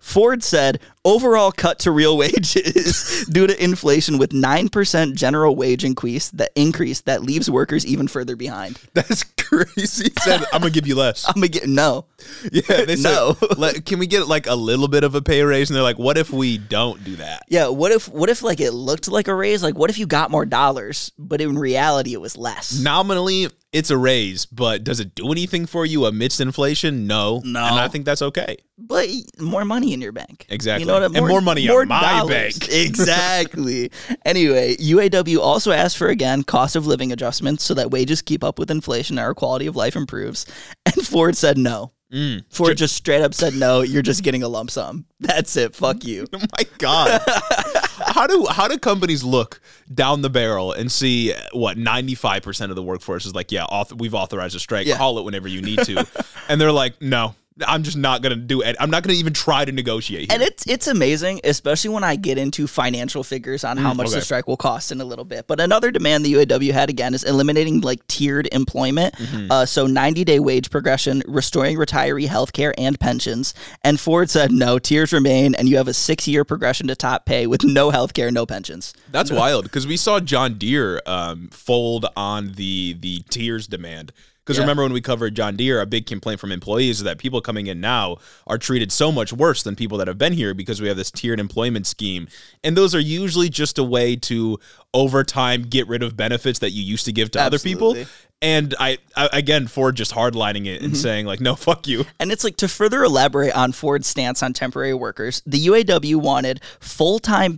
Ford said overall cut to real wages due to inflation with 9% general wage increase that leaves workers even further behind. That's crazy. He said, I'm going to give you less. I'm going to get, no. Yeah, they said, No. Can we get like a little bit of a pay raise? And they're like, what if we don't do that? Yeah, what if like it looked like a raise? Like what if you got more dollars, but in reality it was less? Nominally, it's a raise, but does it do anything for you amidst inflation? No. No. And I think that's okay. But more money in your bank. Exactly. You know what I mean? And more money in my bank. Exactly. Anyway, UAW also asked for, again, cost of living adjustments so that wages keep up with inflation and our quality of life improves. And Ford said no. Ford just straight up said no, you're just getting a lump sum. That's it. Fuck you. Oh my God. How do companies look down the barrel and see what 95% of the workforce is like, yeah, we've authorized a strike, call it whenever you need to. And they're like, no, I'm just not going to do it. I'm not going to even try to negotiate here. And it's amazing, especially when I get into financial figures on how much the strike will cost in a little bit. But another demand the UAW had, again, is eliminating like tiered employment. So 90-day wage progression, restoring retiree health care and pensions. And Ford said, no, tiers remain, and you have a 6-year progression to top pay with no health care, no pensions. That's wild, because we saw John Deere fold on the tiers demand. Because remember when we covered John Deere, a big complaint from employees is that people coming in now are treated so much worse than people that have been here because we have this tiered employment scheme. And those are usually just a way to, over time, get rid of benefits that you used to give to other people. And I again, Ford just hardlining it and saying like, no, fuck you. And it's like, to further elaborate on Ford's stance on temporary workers, the UAW wanted full-time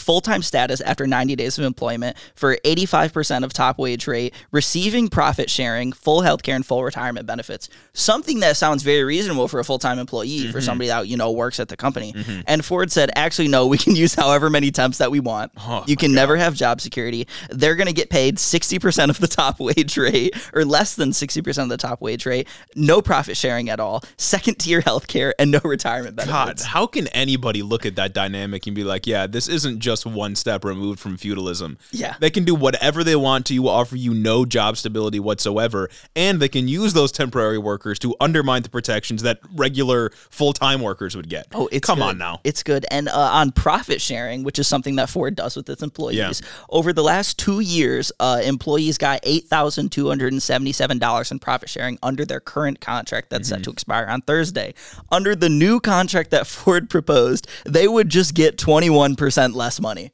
status after 90 days of employment for 85% of top wage rate, receiving profit sharing, full healthcare, and full retirement benefits. Something that sounds very reasonable for a full-time employee, for somebody that, works at the company. And Ford said, actually, no, we can use however many temps that we want. You can never have job security. They're going to get paid 60% of the top wage rate, or less than 60% of the top wage rate, no profit sharing at all, second tier healthcare, and no retirement benefits. God, how can anybody look at that dynamic and be like, yeah, this isn't just one step removed from feudalism? Yeah. They can do whatever they want to offer you no job stability whatsoever, and they can use those temporary workers to undermine the protections that regular full-time workers would get. Oh, it's Come good. on now. It's good. And on profit sharing, which is something that Ford does with its employees, over the last 2 years, employees got $8,277 in profit sharing under their current contract that's set to expire on Thursday. Under the new contract that Ford proposed, they would just get 21% less money.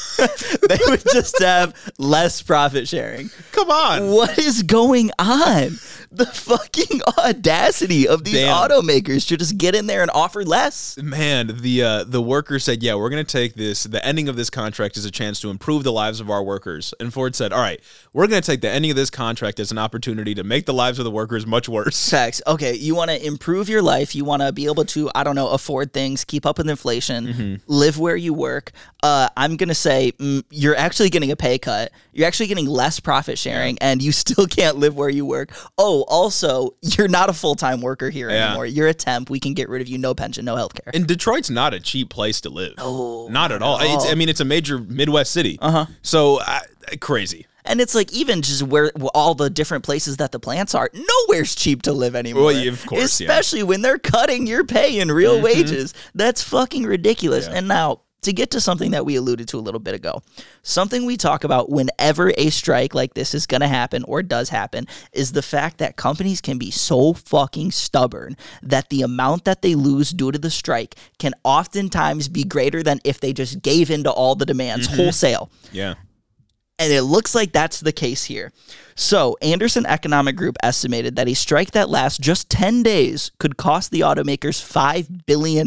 They would just have less profit sharing. Come on. What is going on? The fucking audacity of these automakers to just get in there and offer less. Man, the worker said, yeah, we're going to take this. The ending of this contract is a chance to improve the lives of our workers. And Ford said, all right, we're going to take the ending of this contract as an opportunity to make the lives of the workers much worse. Facts. Okay, you want to improve your life. You want to be able to, afford things, keep up with inflation, live where you work. I'm going to say you're actually getting a pay cut. You're actually getting less profit sharing, and you still can't live where you work. Oh, also, you're not a full-time worker here anymore. You're a temp. We can get rid of you. No pension, no health care. And Detroit's not a cheap place to live. Oh, not at all. It's a major Midwest city. So crazy. And it's like, even just where all the different places that the plants are, nowhere's cheap to live anymore. Well, of course, especially when they're cutting your pay in real wages. That's fucking ridiculous. And now, to get to something that we alluded to a little bit ago, something we talk about whenever a strike like this is going to happen or does happen is the fact that companies can be so fucking stubborn that the amount that they lose due to the strike can oftentimes be greater than if they just gave in to all the demands wholesale. Yeah. And it looks like that's the case here. So, Anderson Economic Group estimated that a strike that lasts just 10 days could cost the automakers $5 billion.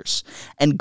And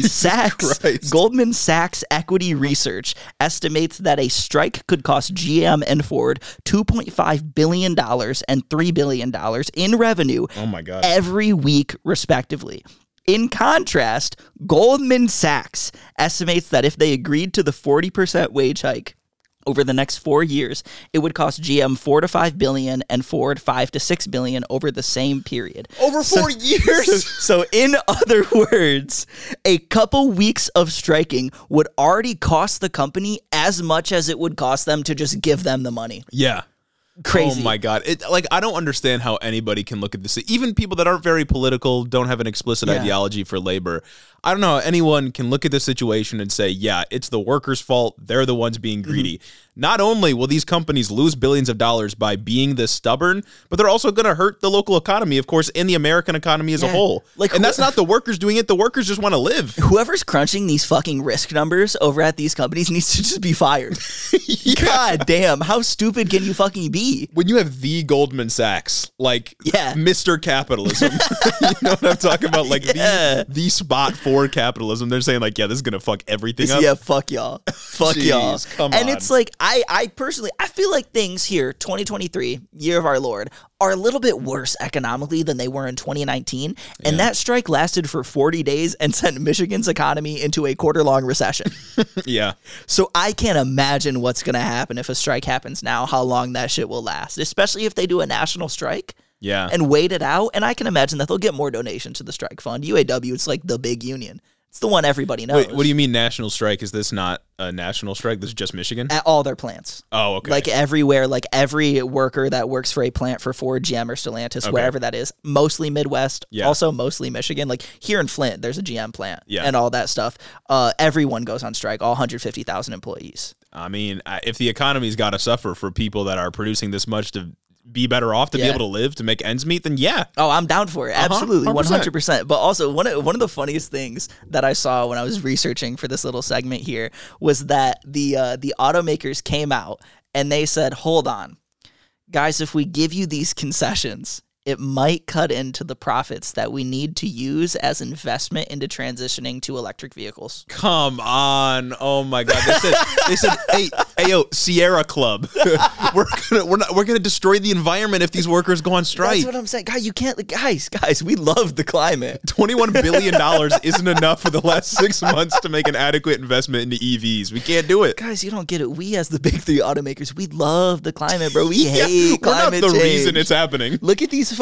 Goldman Sachs Equity Research estimates that a strike could cost GM and Ford $2.5 billion and $3 billion in revenue every week, respectively. In contrast, Goldman Sachs estimates that if they agreed to the 40% wage hike over the next 4 years, it would cost GM $4 to $5 billion and Ford $5 to $6 billion over the same period. Over 4 years? So in other words, a couple weeks of striking would already cost the company as much as it would cost them to just give them the money. Yeah. Crazy. Oh my God. I don't understand how anybody can look at this. Even people that aren't very political, don't have an explicit ideology for labor. I don't know how anyone can look at this situation and say, yeah, it's the workers' fault. They're the ones being greedy. Not only will these companies lose billions of dollars by being this stubborn, but they're also going to hurt the local economy, of course, and the American economy as a whole. And that's not the workers doing it. The workers just want to live. Whoever's crunching these fucking risk numbers over at these companies needs to just be fired. God damn. How stupid can you fucking be? When you have the Goldman Sachs, like Mr. Capitalism, you know what I'm talking about? Like the spot for capitalism. They're saying like, yeah, this is going to fuck everything up. Yeah, fuck y'all. Fuck y'all. Come and on. It's like, I personally, I feel like things here, 2023, year of our Lord, are a little bit worse economically than they were in 2019. And that strike lasted for 40 days and sent Michigan's economy into a quarter-long recession. Yeah. So I can't imagine what's going to happen if a strike happens now, how long that shit will last, especially if they do a national strike. Yeah. And wait it out. And I can imagine that they'll get more donations to the strike fund. UAW, it's like the big union. It's the one everybody knows. Wait, what do you mean national strike? Is this not a national strike? This is just Michigan? At all their plants. Oh, okay. Like everywhere, like every worker that works for a plant for Ford, GM, or Stellantis, wherever that is, mostly Midwest, also mostly Michigan. Like here in Flint, there's a GM plant and all that stuff. Everyone goes on strike, all 150,000 employees. I mean, if the economy's got to suffer for people that are producing this much to be better off, to be able to live, to make ends meet, then Oh, I'm down for it. Absolutely. 100%. But also one of the funniest things that I saw when I was researching for this little segment here was that the automakers came out and they said, hold on, guys, if we give you these concessions, it might cut into the profits that we need to use as investment into transitioning to electric vehicles. Come on. Oh my God. They said, hey, yo, Sierra Club. we're gonna destroy the environment if these workers go on strike. That's what I'm saying. Guys, we love the climate. $21 billion isn't enough for the last 6 months to make an adequate investment into EVs. We can't do it. Guys, you don't get it. We as the big three automakers, we love the climate, bro. We hate climate We're not the change. reason it's happening. Look at these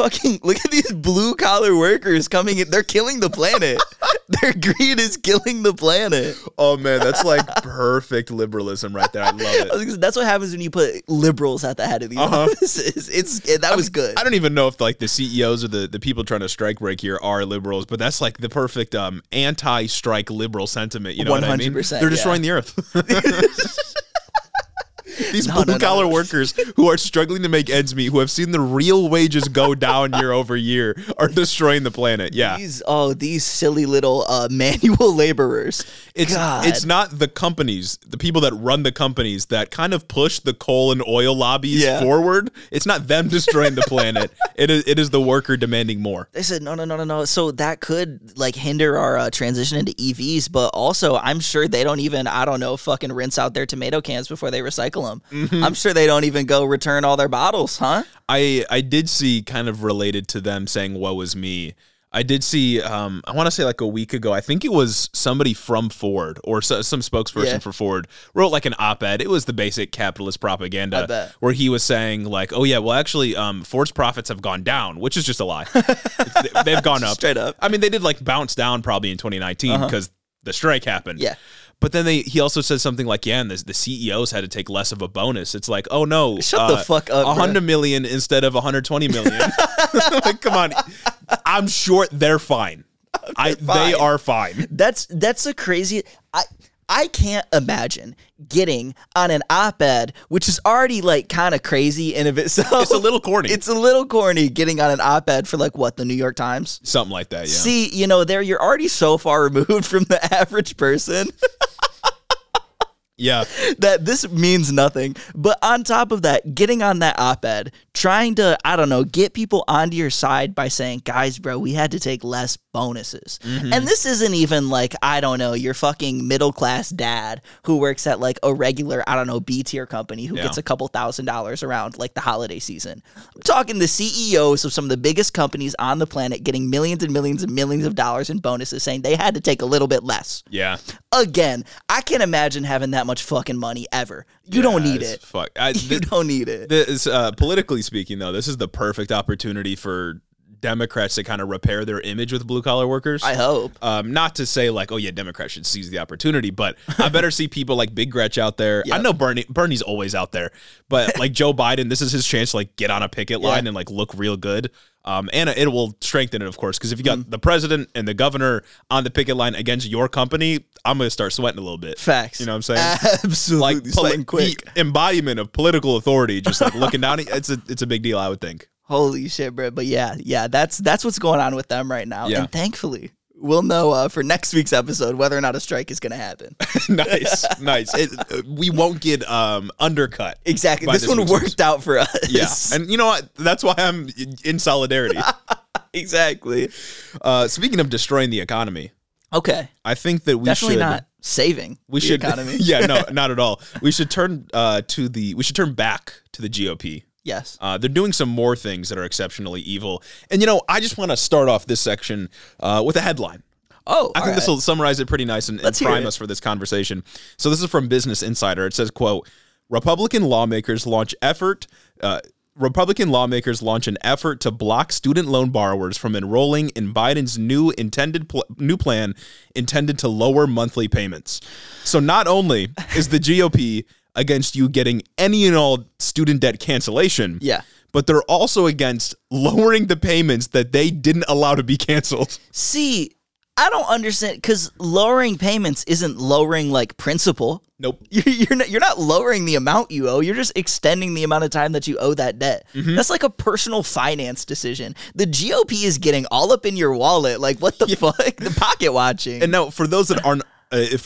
blue collar workers coming in. They're killing the planet. Their greed is killing the planet. Oh man, that's like perfect liberalism right there. I love it. That's what happens when you put liberals at the head of these offices. That was good. I don't even know if like the CEOs or the people trying to strike break here are liberals, but that's like the perfect anti-strike liberal sentiment. You know 100%, what I mean? They're destroying the earth. These blue-collar workers who are struggling to make ends meet, who have seen the real wages go down year over year, are destroying the planet. Yeah. These silly little manual laborers. It's not the companies, the people that run the companies that kind of push the coal and oil lobbies forward. It's not them destroying the planet. It is the worker demanding more. They said, no. So that could like hinder our transition into EVs, but also I'm sure they don't even, fucking rinse out their tomato cans before they recycle them. Mm-hmm. I'm sure they don't even go return all their bottles, huh? I did see, kind of related to them saying woe is me, I did see, I want to say like a week ago, I think it was somebody from Ford or some spokesperson for Ford wrote like an op-ed. It was the basic capitalist propaganda where he was saying like, oh yeah, well actually Ford's profits have gone down, which is just a lie. They've gone up. Straight up. I mean, they did like bounce down probably in 2019 because the strike happened. Yeah. But then he also said something like, and the CEOs had to take less of a bonus. It's like, oh no, shut the fuck up, 100 million instead of 120 million. Like, come on, I'm sure they're fine. They are fine. That's a crazy. I can't imagine getting on an op-ed, which is already like kind of crazy in of itself. It's a little corny. It's a little corny getting on an op-ed for like what, the New York Times? Something like that, yeah. See, you're already so far removed from the average person. Yeah. That this means nothing. But on top of that, getting on that op-ed, trying to, get people onto your side by saying, guys, bro, we had to take less bonuses. Mm-hmm. And this isn't even like, your fucking middle-class dad who works at like a regular, B-tier company who gets a couple $1,000s around like the holiday season. I'm talking the CEOs of some of the biggest companies on the planet getting millions and millions and millions of dollars in bonuses saying they had to take a little bit less. Yeah. Again, I can't imagine having that much fucking money ever. You don't need it. You don't need it. This, politically speaking, though, this is the perfect opportunity for Democrats to kind of repair their image with blue-collar workers. I hope. Not to say like, oh yeah, Democrats should seize the opportunity, but I better see people like Big Gretch out there. Yep. I know Bernie's always out there, but like Joe Biden, this is his chance to like get on a picket line and like look real good. And it will strengthen it, of course, because if you got the president and the governor on the picket line against your company, I'm going to start sweating a little bit. Facts. You know what I'm saying? Absolutely. Like Sweating quick. the embodiment of political authority, just like looking down. It's a big deal, I would think. Holy shit, bro. But yeah, that's what's going on with them right now. Yeah. And thankfully, we'll know for next week's episode whether or not a strike is going to happen. Nice. We won't get undercut. Exactly. This one worked out for us. Yeah. And you know what? That's why I'm in solidarity. Exactly. Speaking of destroying the economy. Okay. I think that we definitely should not saving the economy. Yeah, no, not at all. We should turn back to the GOP. Yes. They're doing some more things that are exceptionally evil. And, you know, I just want to start off this section with a headline. Oh, I think this will summarize it pretty nice and prime us for this conversation. So this is from Business Insider. It says, quote, Republican lawmakers launch an effort to block student loan borrowers from enrolling in Biden's new plan intended to lower monthly payments. So not only is the GOP against you getting any and all student debt cancellation, but they're also against lowering the payments that they didn't allow to be canceled. See, I don't understand, because lowering payments isn't lowering like principal. Nope. You're not lowering the amount you owe. You're just extending the amount of time that you owe that debt. Mm-hmm. That's like a personal finance decision. The GOP is getting all up in your wallet. Like, what the fuck? The pocket watching. And now, for those that aren't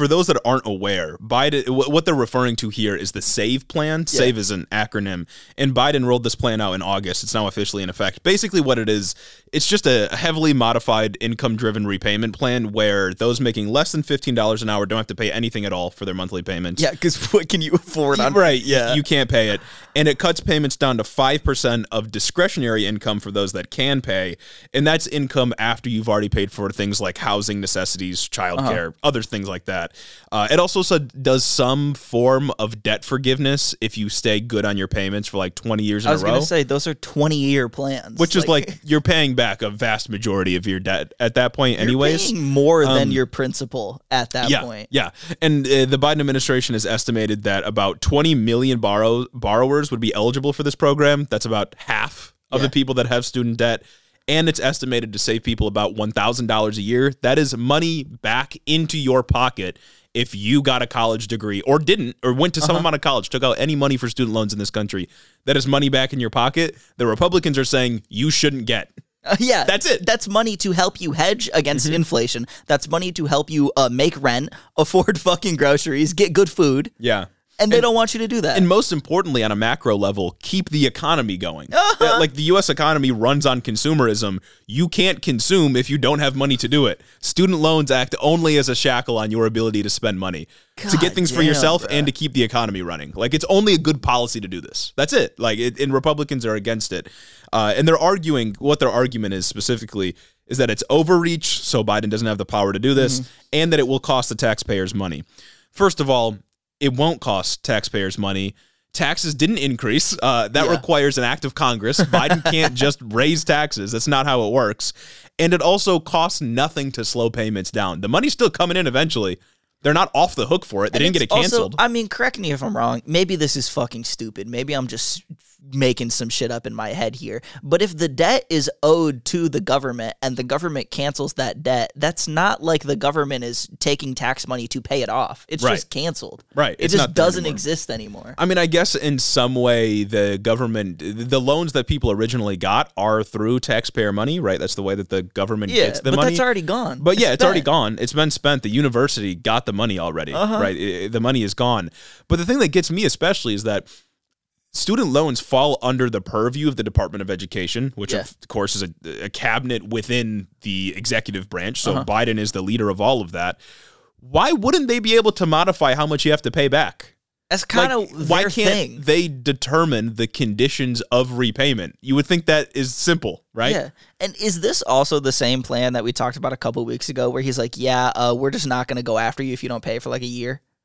aware, Biden, what they're referring to here is the SAVE plan. SAVE is an acronym, and Biden rolled this plan out in August. It's now officially in effect. Basically what it is, it's just a heavily modified income-driven repayment plan where those making less than $15 an hour don't have to pay anything at all for their monthly payments. Yeah, because what can you afford on? Right, yeah. You can't pay it. And it cuts payments down to 5% of discretionary income for those that can pay, and that's income after you've already paid for things like housing necessities, childcare, other things like that. It also does some form of debt forgiveness if you stay good on your payments for like 20 years in a row. I was going to say, those are 20-year plans. Which is like you're paying back a vast majority of your debt at that point anyways. You're paying more than your principal at that point. Yeah, and the Biden administration has estimated that about 20 million borrowers would be eligible for this program. That's about half of the people that have student debt. And it's estimated to save people about $1,000 a year. That is money back into your pocket if you got a college degree or didn't, or went to some amount of college, took out any money for student loans in this country. That is money back in your pocket. The Republicans are saying you shouldn't get. Yeah, that's it. That's money to help you hedge against inflation. That's money to help you make rent, afford fucking groceries, get good food. Yeah. And they don't want you to do that. And most importantly, on a macro level, keep the economy going. Like the U.S. economy runs on consumerism. You can't consume if you don't have money to do it. Student loans act only as a shackle on your ability to spend money, to get things for yourself and to keep the economy running. Like, it's only a good policy to do this. That's it. Like, and Republicans are against it. And they're arguing, what their argument is specifically, is that it's overreach, so Biden doesn't have the power to do this, and that it will cost the taxpayers money. First of all, it won't cost taxpayers money. Taxes didn't increase. That requires an act of Congress. Biden can't just raise taxes. That's not how it works. And it also costs nothing to slow payments down. The money's still coming in eventually. They're not off the hook for it. They didn't get it canceled. Also, I mean, correct me if I'm wrong. Maybe this is fucking stupid. Maybe I'm just making some shit up in my head here. But if the debt is owed to the government and the government cancels that debt, that's not like the government is taking tax money to pay it off. It's just canceled. Right. It just doesn't exist anymore. I mean, I guess in some way the government, the loans that people originally got are through taxpayer money, right? That's the way that the government gets the money. But that's already gone. But it's already gone. It's been spent. The university got the money already, right? The money is gone. But the thing that gets me especially is that student loans fall under the purview of the Department of Education, which of course is a cabinet within the executive branch. So Biden is the leader of all of that. Why wouldn't they be able to modify how much you have to pay back? That's kind of why can't they determine the conditions of repayment? You would think that is simple, right? Yeah. And is this also the same plan that we talked about a couple weeks ago where he's like, we're just not going to go after you if you don't pay for like a year?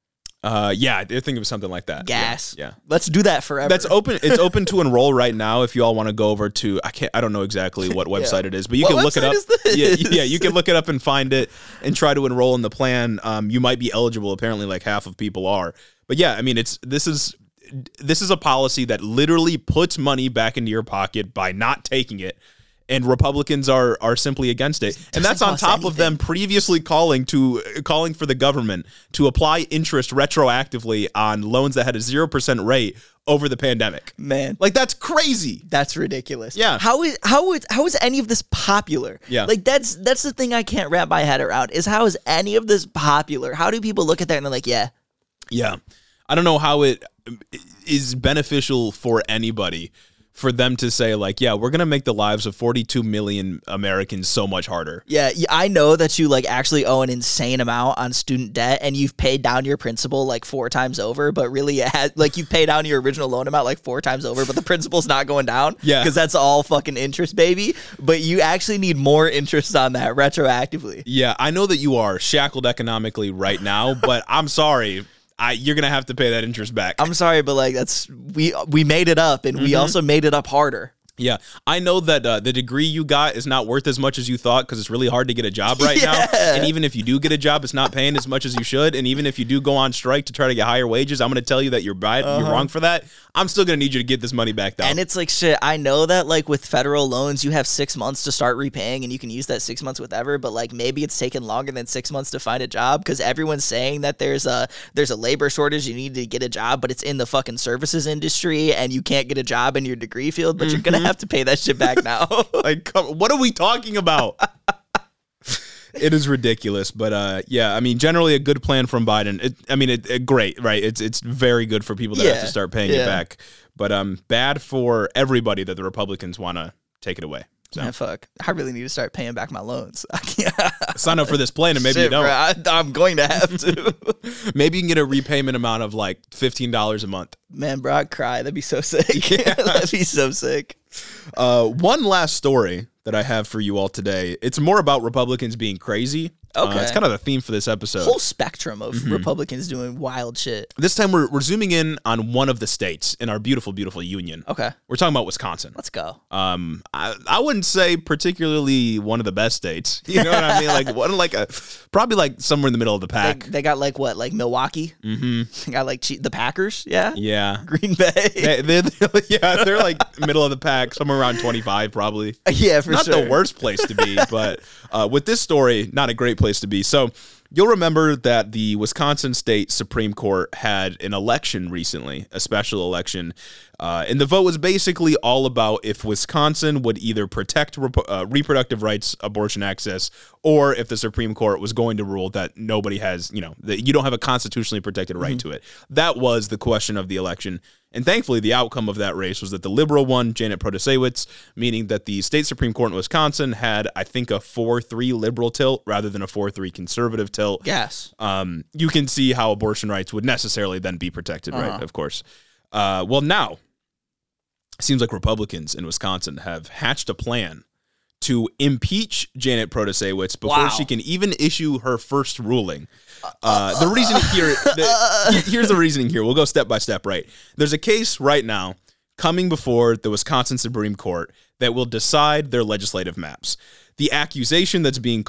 Yeah, I think it was something like that. Gas. Yeah. Let's do that forever. That's open. It's open to enroll right now. If you all want to go over to, I don't know exactly what website it is, but you can look it up. Yeah, you can look it up and find it and try to enroll in the plan. You might be eligible. Apparently, like half of people are. But yeah, I mean, this is a policy that literally puts money back into your pocket by not taking it. And Republicans are simply against it. And that's on top of them previously calling for the government to apply interest retroactively on loans that had a 0% rate over the pandemic. Man. Like, that's crazy. That's ridiculous. Yeah. How is any of this popular? Yeah. Like, that's the thing I can't wrap my head around, is how is any of this popular? How do people look at that and they're like, yeah. Yeah. I don't know how it is beneficial for anybody for them to say, like, yeah, we're going to make the lives of 42 million Americans so much harder. Yeah, I know that you, like, actually owe an insane amount on student debt, and you've paid down your principal, like, 4 times over, but really, you've paid down your original loan amount, like, 4 times over, but the principal's not going down. Yeah. Because that's all fucking interest, baby. But you actually need more interest on that retroactively. Yeah, I know that you are shackled economically right now, but I'm sorry. You're going to have to pay that interest back. I'm sorry, but like we made it up, and we also made it up harder. Yeah, I know that the degree you got is not worth as much as you thought because it's really hard to get a job right now. And even if you do get a job, it's not paying as much as you should. And even if you do go on strike to try to get higher wages, I'm going to tell you that you're bad, you're wrong for that. I'm still going to need you to get this money back down. And it's like, shit, I know that like with federal loans, you have 6 months to start repaying, and you can use that 6 months whatever. But like maybe it's taken longer than 6 months to find a job because everyone's saying that there's a labor shortage. You need to get a job, but it's in the fucking services industry, and you can't get a job in your degree field. But you're going to have to pay that shit back now. Like, what are we talking about? It is ridiculous, but yeah, I mean, generally a good plan from Biden. Great, right? It's very good for people that have to start paying it back, but bad for everybody that the Republicans want to take it away. So. Yeah, fuck. I really need to start paying back my loans. Sign up for this plan and maybe you don't. Bro, I'm going to have to. Maybe you can get a repayment amount of like $15 a month. Man, bro, I'd cry. That'd be so sick. Yeah. That'd be so sick. One last story that I have for you all today. It's more about Republicans being crazy. Okay. It's kind of the theme for this episode. Whole spectrum of Republicans doing wild shit. This time we're zooming in on one of the states in our beautiful, beautiful union. Okay. We're talking about Wisconsin. Let's go. I wouldn't say particularly one of the best states. You know what I mean? Probably like somewhere in the middle of the pack. They got like what? Like Milwaukee? Mm-hmm. They got like the Packers? Yeah? Yeah. Green Bay? They're like middle of the pack, somewhere around 25 probably. Yeah, for Not sure. the worst place to be, but with this story, not a great place to be. So you'll remember that the Wisconsin State Supreme Court had an election recently, a special election, and the vote was basically all about if Wisconsin would either protect reproductive rights, abortion access, or if the Supreme Court was going to rule that nobody has, that you don't have a constitutionally protected right to it. That was the question of the election. And thankfully, the outcome of that race was that the liberal won, Janet Protasiewicz, meaning that the state Supreme Court in Wisconsin had, I think, a 4-3 liberal tilt rather than a 4-3 conservative tilt. Yes. You can see how abortion rights would necessarily then be protected, right? Of course. Well, now, it seems like Republicans in Wisconsin have hatched a plan to impeach Janet Protasiewicz before she can even issue her first ruling. The reasoning here, here's the reasoning here. We'll go step by step, right? There's a case right now coming before the Wisconsin Supreme Court that will decide their legislative maps. The accusation that's being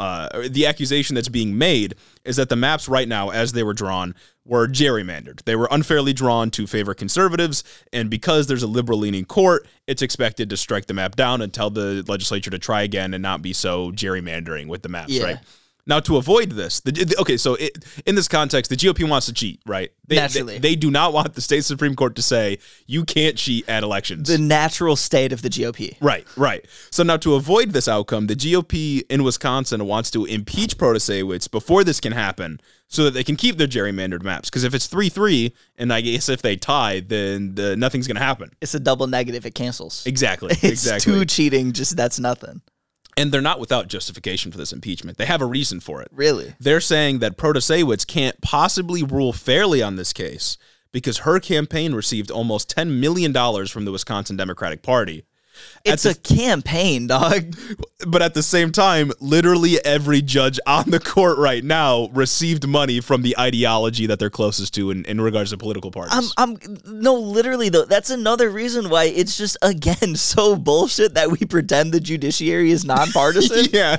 made is that the maps right now, as they were drawn, were gerrymandered. They were unfairly drawn to favor conservatives, and because there's a liberal-leaning court, it's expected to strike the map down and tell the legislature to try again and not be so gerrymandering with the maps, right? Now, to avoid this, in this context, the GOP wants to cheat, right? Naturally. They do not want the state Supreme Court to say, you can't cheat at elections. The natural state of the GOP. Right. So now to avoid this outcome, the GOP in Wisconsin wants to impeach Protasiewicz before this can happen so that they can keep their gerrymandered maps. Because if it's 3-3, and I guess if they tie, then nothing's going to happen. It's a double negative. It cancels. Exactly. It's two cheating, just that's nothing. And they're not without justification for this impeachment. They have a reason for it. Really? They're saying that Protasiewicz can't possibly rule fairly on this case because her campaign received almost $10 million from the Wisconsin Democratic Party. It's a campaign, dog. But at the same time, literally every judge on the court right now received money from the ideology that they're closest to in regards to political parties. No, literally though, that's another reason why it's just, again, so bullshit that we pretend the judiciary is nonpartisan. Yeah.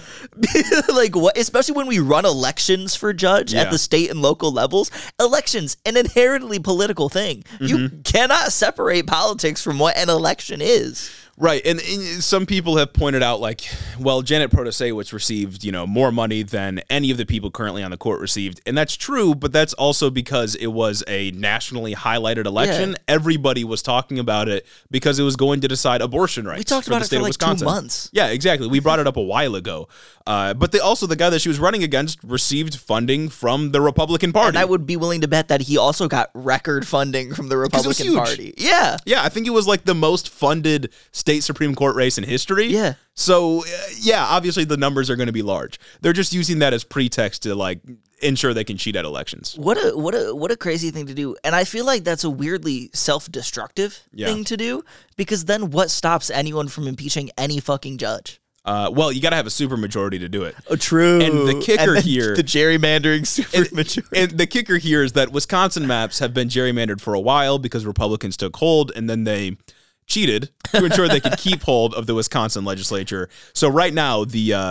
Like what? Especially when we run elections for judge at the state and local levels. Elections, an inherently political thing. You cannot separate politics from what an election is. Right, and some people have pointed out, like, well, Janet Protasewicz received, more money than any of the people currently on the court received, and that's true, but that's also because it was a nationally highlighted election. Yeah. Everybody was talking about it because it was going to decide abortion rights. We talked about it for like Wisconsin. 2 months. Yeah, exactly. We brought it up a while ago. But the guy that she was running against received funding from the Republican Party. And I would be willing to bet that he also got record funding from the Republican Party. Yeah. Yeah, I think it was like the most funded state Supreme Court race in history. Yeah. So, obviously the numbers are going to be large. They're just using that as pretext to, like, ensure they can cheat at elections. What a crazy thing to do. And I feel like that's a weirdly self-destructive thing to do, because then what stops anyone from impeaching any fucking judge? Well, you got to have a supermajority to do it. Oh, true. And the kicker here... The gerrymandering supermajority. And the kicker here is that Wisconsin maps have been gerrymandered for a while because Republicans took hold, and then they cheated to ensure they could keep hold of the Wisconsin legislature. So right now,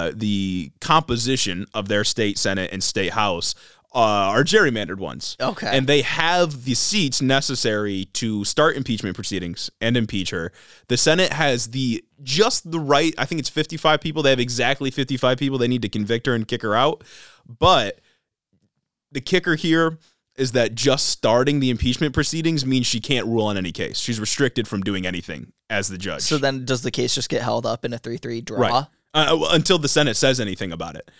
the composition of their state Senate and state House are gerrymandered ones. Okay. And they have the seats necessary to start impeachment proceedings and impeach her. The Senate has just the right, I think it's 55 people. They have exactly 55 people they need to convict her and kick her out. But the kicker here is that just starting the impeachment proceedings means she can't rule on any case. She's restricted from doing anything as the judge. So then does the case just get held up in a 3-3 draw? Right. Until the Senate says anything about it.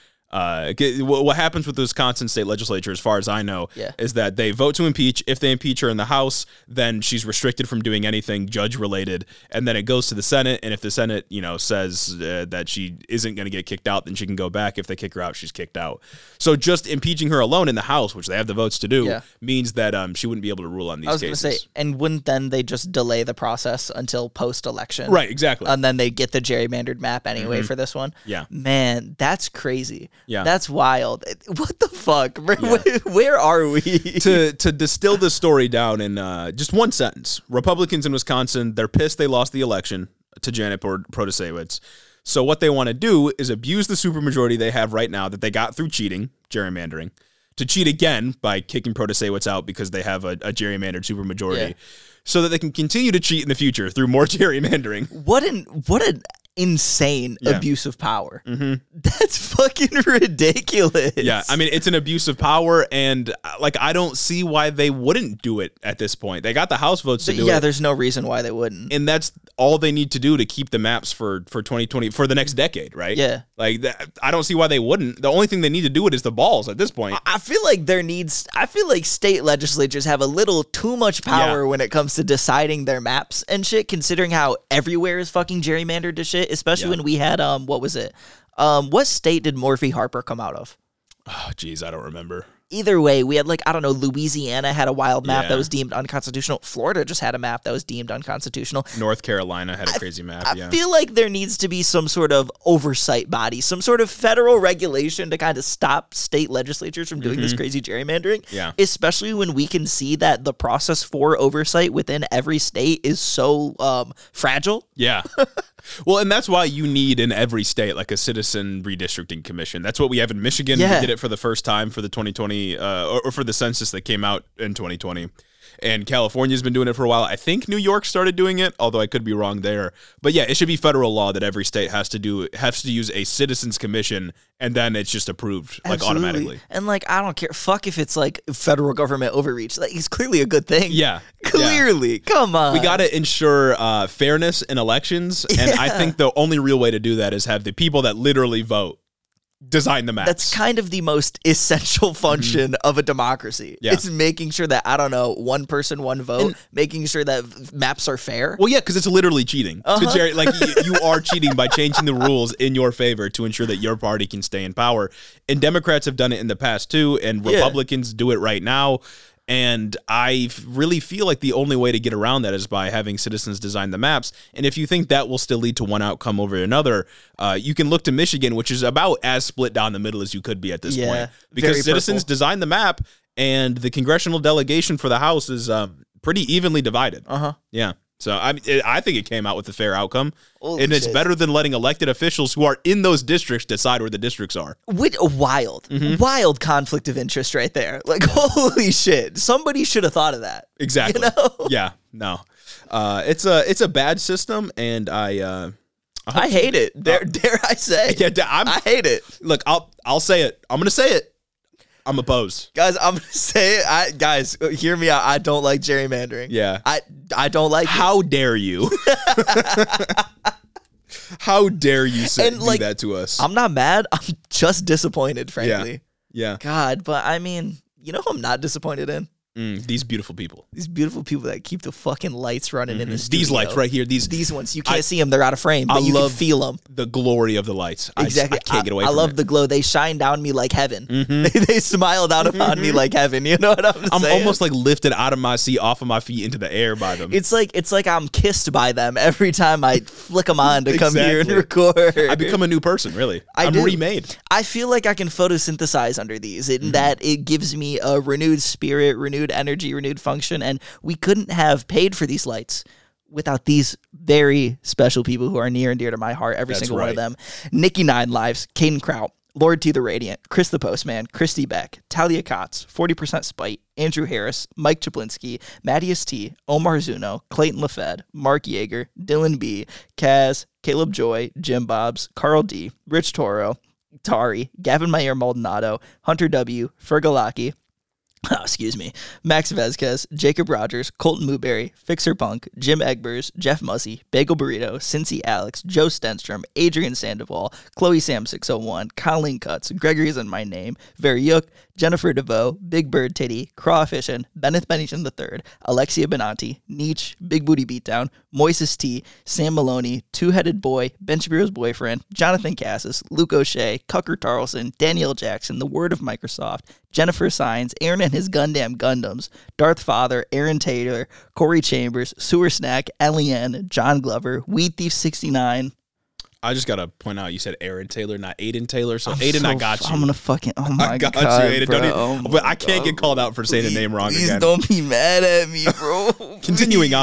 What happens with the Wisconsin state legislature, as far as I know, is that they vote to impeach. If they impeach her in the House, then she's restricted from doing anything judge-related, and then it goes to the Senate, and if the Senate, says that she isn't going to get kicked out, then she can go back. If they kick her out, she's kicked out. So just impeaching her alone in the House, which they have the votes to do, means that she wouldn't be able to rule on these cases. I was going to say, and wouldn't then they just delay the process until post-election? Right, exactly. And then they get the gerrymandered map anyway for this one? Yeah. Man, that's crazy. Yeah. That's wild. What the fuck? Where are we? To distill this story down in just one sentence, Republicans in Wisconsin, they're pissed they lost the election to Janet Protasewicz. So what they want to do is abuse the supermajority they have right now that they got through cheating, gerrymandering, to cheat again by kicking Protasewicz out because they have a gerrymandered supermajority, so that they can continue to cheat in the future through more gerrymandering. What an insane abuse of power. That's fucking ridiculous. Yeah, I mean, it's an abuse of power, and I don't see why they wouldn't do it at this point. They got the House votes to do it. Yeah, there's no reason why they wouldn't. And that's all they need to do to keep the maps for 2020, for the next decade, right? Yeah. I don't see why they wouldn't. The only thing they need to do it is the balls at this point. I feel like state legislatures have a little too much power when it comes to deciding their maps and shit, considering how everywhere is fucking gerrymandered to shit. Especially when we had what was it? What state did Morphy Harper come out of? Oh, geez, I don't remember. Either way, we had Louisiana had a wild map that was deemed unconstitutional. Florida just had a map that was deemed unconstitutional. North Carolina had a crazy map. I feel like there needs to be some sort of oversight body, some sort of federal regulation to kind of stop state legislatures from doing this crazy gerrymandering. Yeah. Especially when we can see that the process for oversight within every state is so fragile. Yeah. Well, and that's why you need in every state like a citizen redistricting commission. That's what we have in Michigan. We did it for the first time for the 2020 or for the census that came out in 2020. And California's been doing it for a while. I think New York started doing it, although I could be wrong there. But yeah, it should be federal law that every state has to use a citizens commission, and then it's just approved automatically. And I don't care. Fuck if it's federal government overreach. It's clearly a good thing. Yeah. Clearly. Come on. We got to ensure fairness in elections, and I think the only real way to do that is have the people that literally vote design the maps. That's kind of the most essential function of a democracy. Yeah. It's making sure that, one person, one vote, making sure that maps are fair. Well, yeah, because it's literally cheating. You are cheating by changing the rules in your favor to ensure that your party can stay in power. And Democrats have done it in the past, too, and Republicans do it right now. And I really feel like the only way to get around that is by having citizens design the maps. And if you think that will still lead to one outcome over another, you can look to Michigan, which is about as split down the middle as you could be at this point. Because citizens design the map, and the congressional delegation for the House is pretty evenly divided. Yeah. So I think it came out with a fair outcome. Holy and it's shit. better than letting elected officials who are in those districts decide where the districts are. Wild conflict of interest right there. Like, holy shit. Somebody should have thought of that. Exactly. You know? Yeah. No. It's a bad system, and I hate it. Dare I say? Yeah, I hate it. Look, I'll say it. I'm going to say it. I'm opposed. Guys, I'm gonna say it. Guys, hear me out. I don't like gerrymandering. Yeah. I don't like How dare you? How dare you do that to us? I'm not mad. I'm just disappointed, frankly. Yeah. God, but I mean, you know who I'm not disappointed in? These beautiful people. These beautiful people that keep the fucking lights running in the studio. These lights right here. These ones. You can't see them. They're out of frame, but you can feel them. The glory of the lights. Exactly. I can't get away from it. I love the glow. They shine down me like heaven. They smile down upon me like heaven. You know what I'm saying? I'm almost like lifted out of my seat, off of my feet, into the air by them. It's like I'm kissed by them every time I flick them on to come here and record. I become a new person, really. I'm remade. I feel like I can photosynthesize under these in that it gives me a renewed spirit, renewed energy, renewed function, and we couldn't have paid for these lights without these very special people who are near and dear to my heart, every single one of them. Nikki Nine Lives, Caden Kraut, Lord T. the Radiant, Chris the Postman, Christy Beck, Talia Kotz, 40% Spite, Andrew Harris, Mike Chaplinsky, Mattias T., Omar Zuno, Clayton LaFed, Mark Yeager, Dylan B., Kaz, Caleb Joy, Jim Bobs, Carl D., Rich Toro, Tari, Gavin Mayer Maldonado, Hunter W., Fergalaki, Max Vezquez, Jacob Rogers, Colton Mooberry, Fixer Punk, Jim Egbers, Jeff Mussey, Bagel Burrito, Cincy Alex, Joe Stenstrom, Adrian Sandoval, Chloe Sam 601, Colleen Cuts, Gregory's in My Name, Veriuk, Jennifer DeVoe, Big Bird Titty, Crawfishin, Benneth Bennington III, Alexia Benanti, Nietzsche, Big Booty Beatdown, Moises T, Sam Maloney, Two-Headed Boy, Ben Shapiro's Boyfriend, Jonathan Cassis, Luke O'Shea, Cucker Tarleson, Danielle Jackson, The Word of Microsoft, Jennifer Signs, Aaron and his Gundam Gundams, Darth Father, Aaron Taylor, Corey Chambers, Sewer Snack, Eliane, John Glover, Weed Thief 69. I just gotta point out, you said Aaron Taylor, not Aiden Taylor. So Aiden, I got you. I'm gonna fucking. Oh my god, you, Aiden. bro. But I can't get called out for saying the name wrong Please again. don't be mad at me, bro. Continuing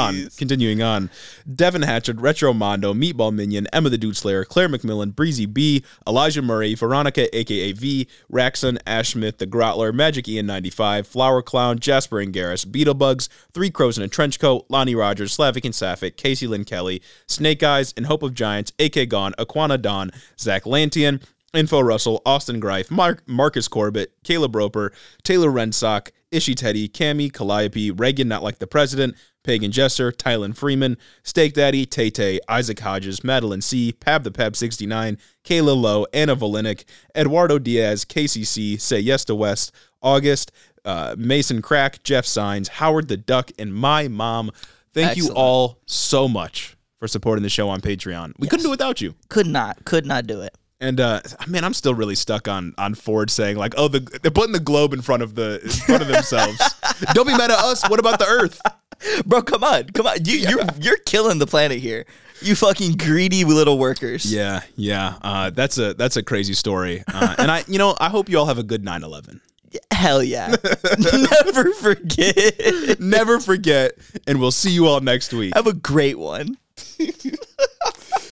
on. Devin Hatchard, Retro Mondo, Meatball Minion, Emma the Dude Slayer, Claire McMillan, Breezy B, Elijah Murray, Veronica, aka V, Raxon, Ash Smith, The Grotler, Magic Ian 95, Flower Clown, Jasper and Garris, Beetlebugs, Three Crows in a Trench Coat, Lonnie Rogers, Slavic and Sapphic, Casey Lynn Kelly, Snake Eyes, and Hope of Giants, AK Gone, Aquana Dawn, Zach Lantian, Info Russell, Austin Greif, Marcus Corbett, Caleb Roper, Taylor Rensock, Ishi Teddy, Cammy, Calliope, Reagan Not Like the President, Pagan Jester, Tylen Freeman, Steak Daddy, Tay, Isaac Hodges, Madeline C, Pab the Pab 69, Kayla Lowe, Anna Volinik, Eduardo Diaz, KCC, Say Yes to West, August, Mason Crack, Jeff Signs, Howard the Duck, and my mom. Thank you all so much for supporting the show on Patreon. We couldn't do it without you. Could not do it. And man, I'm still really stuck on Ford saying like, oh, they're putting the globe in front of themselves. Don't be mad at us. What about the Earth, bro? Come on. You're killing the planet here. You fucking greedy little workers. Yeah. That's a crazy story. And I hope you all have a good 9/11. Hell yeah. Never forget. Never forget. And we'll see you all next week. Have a great one.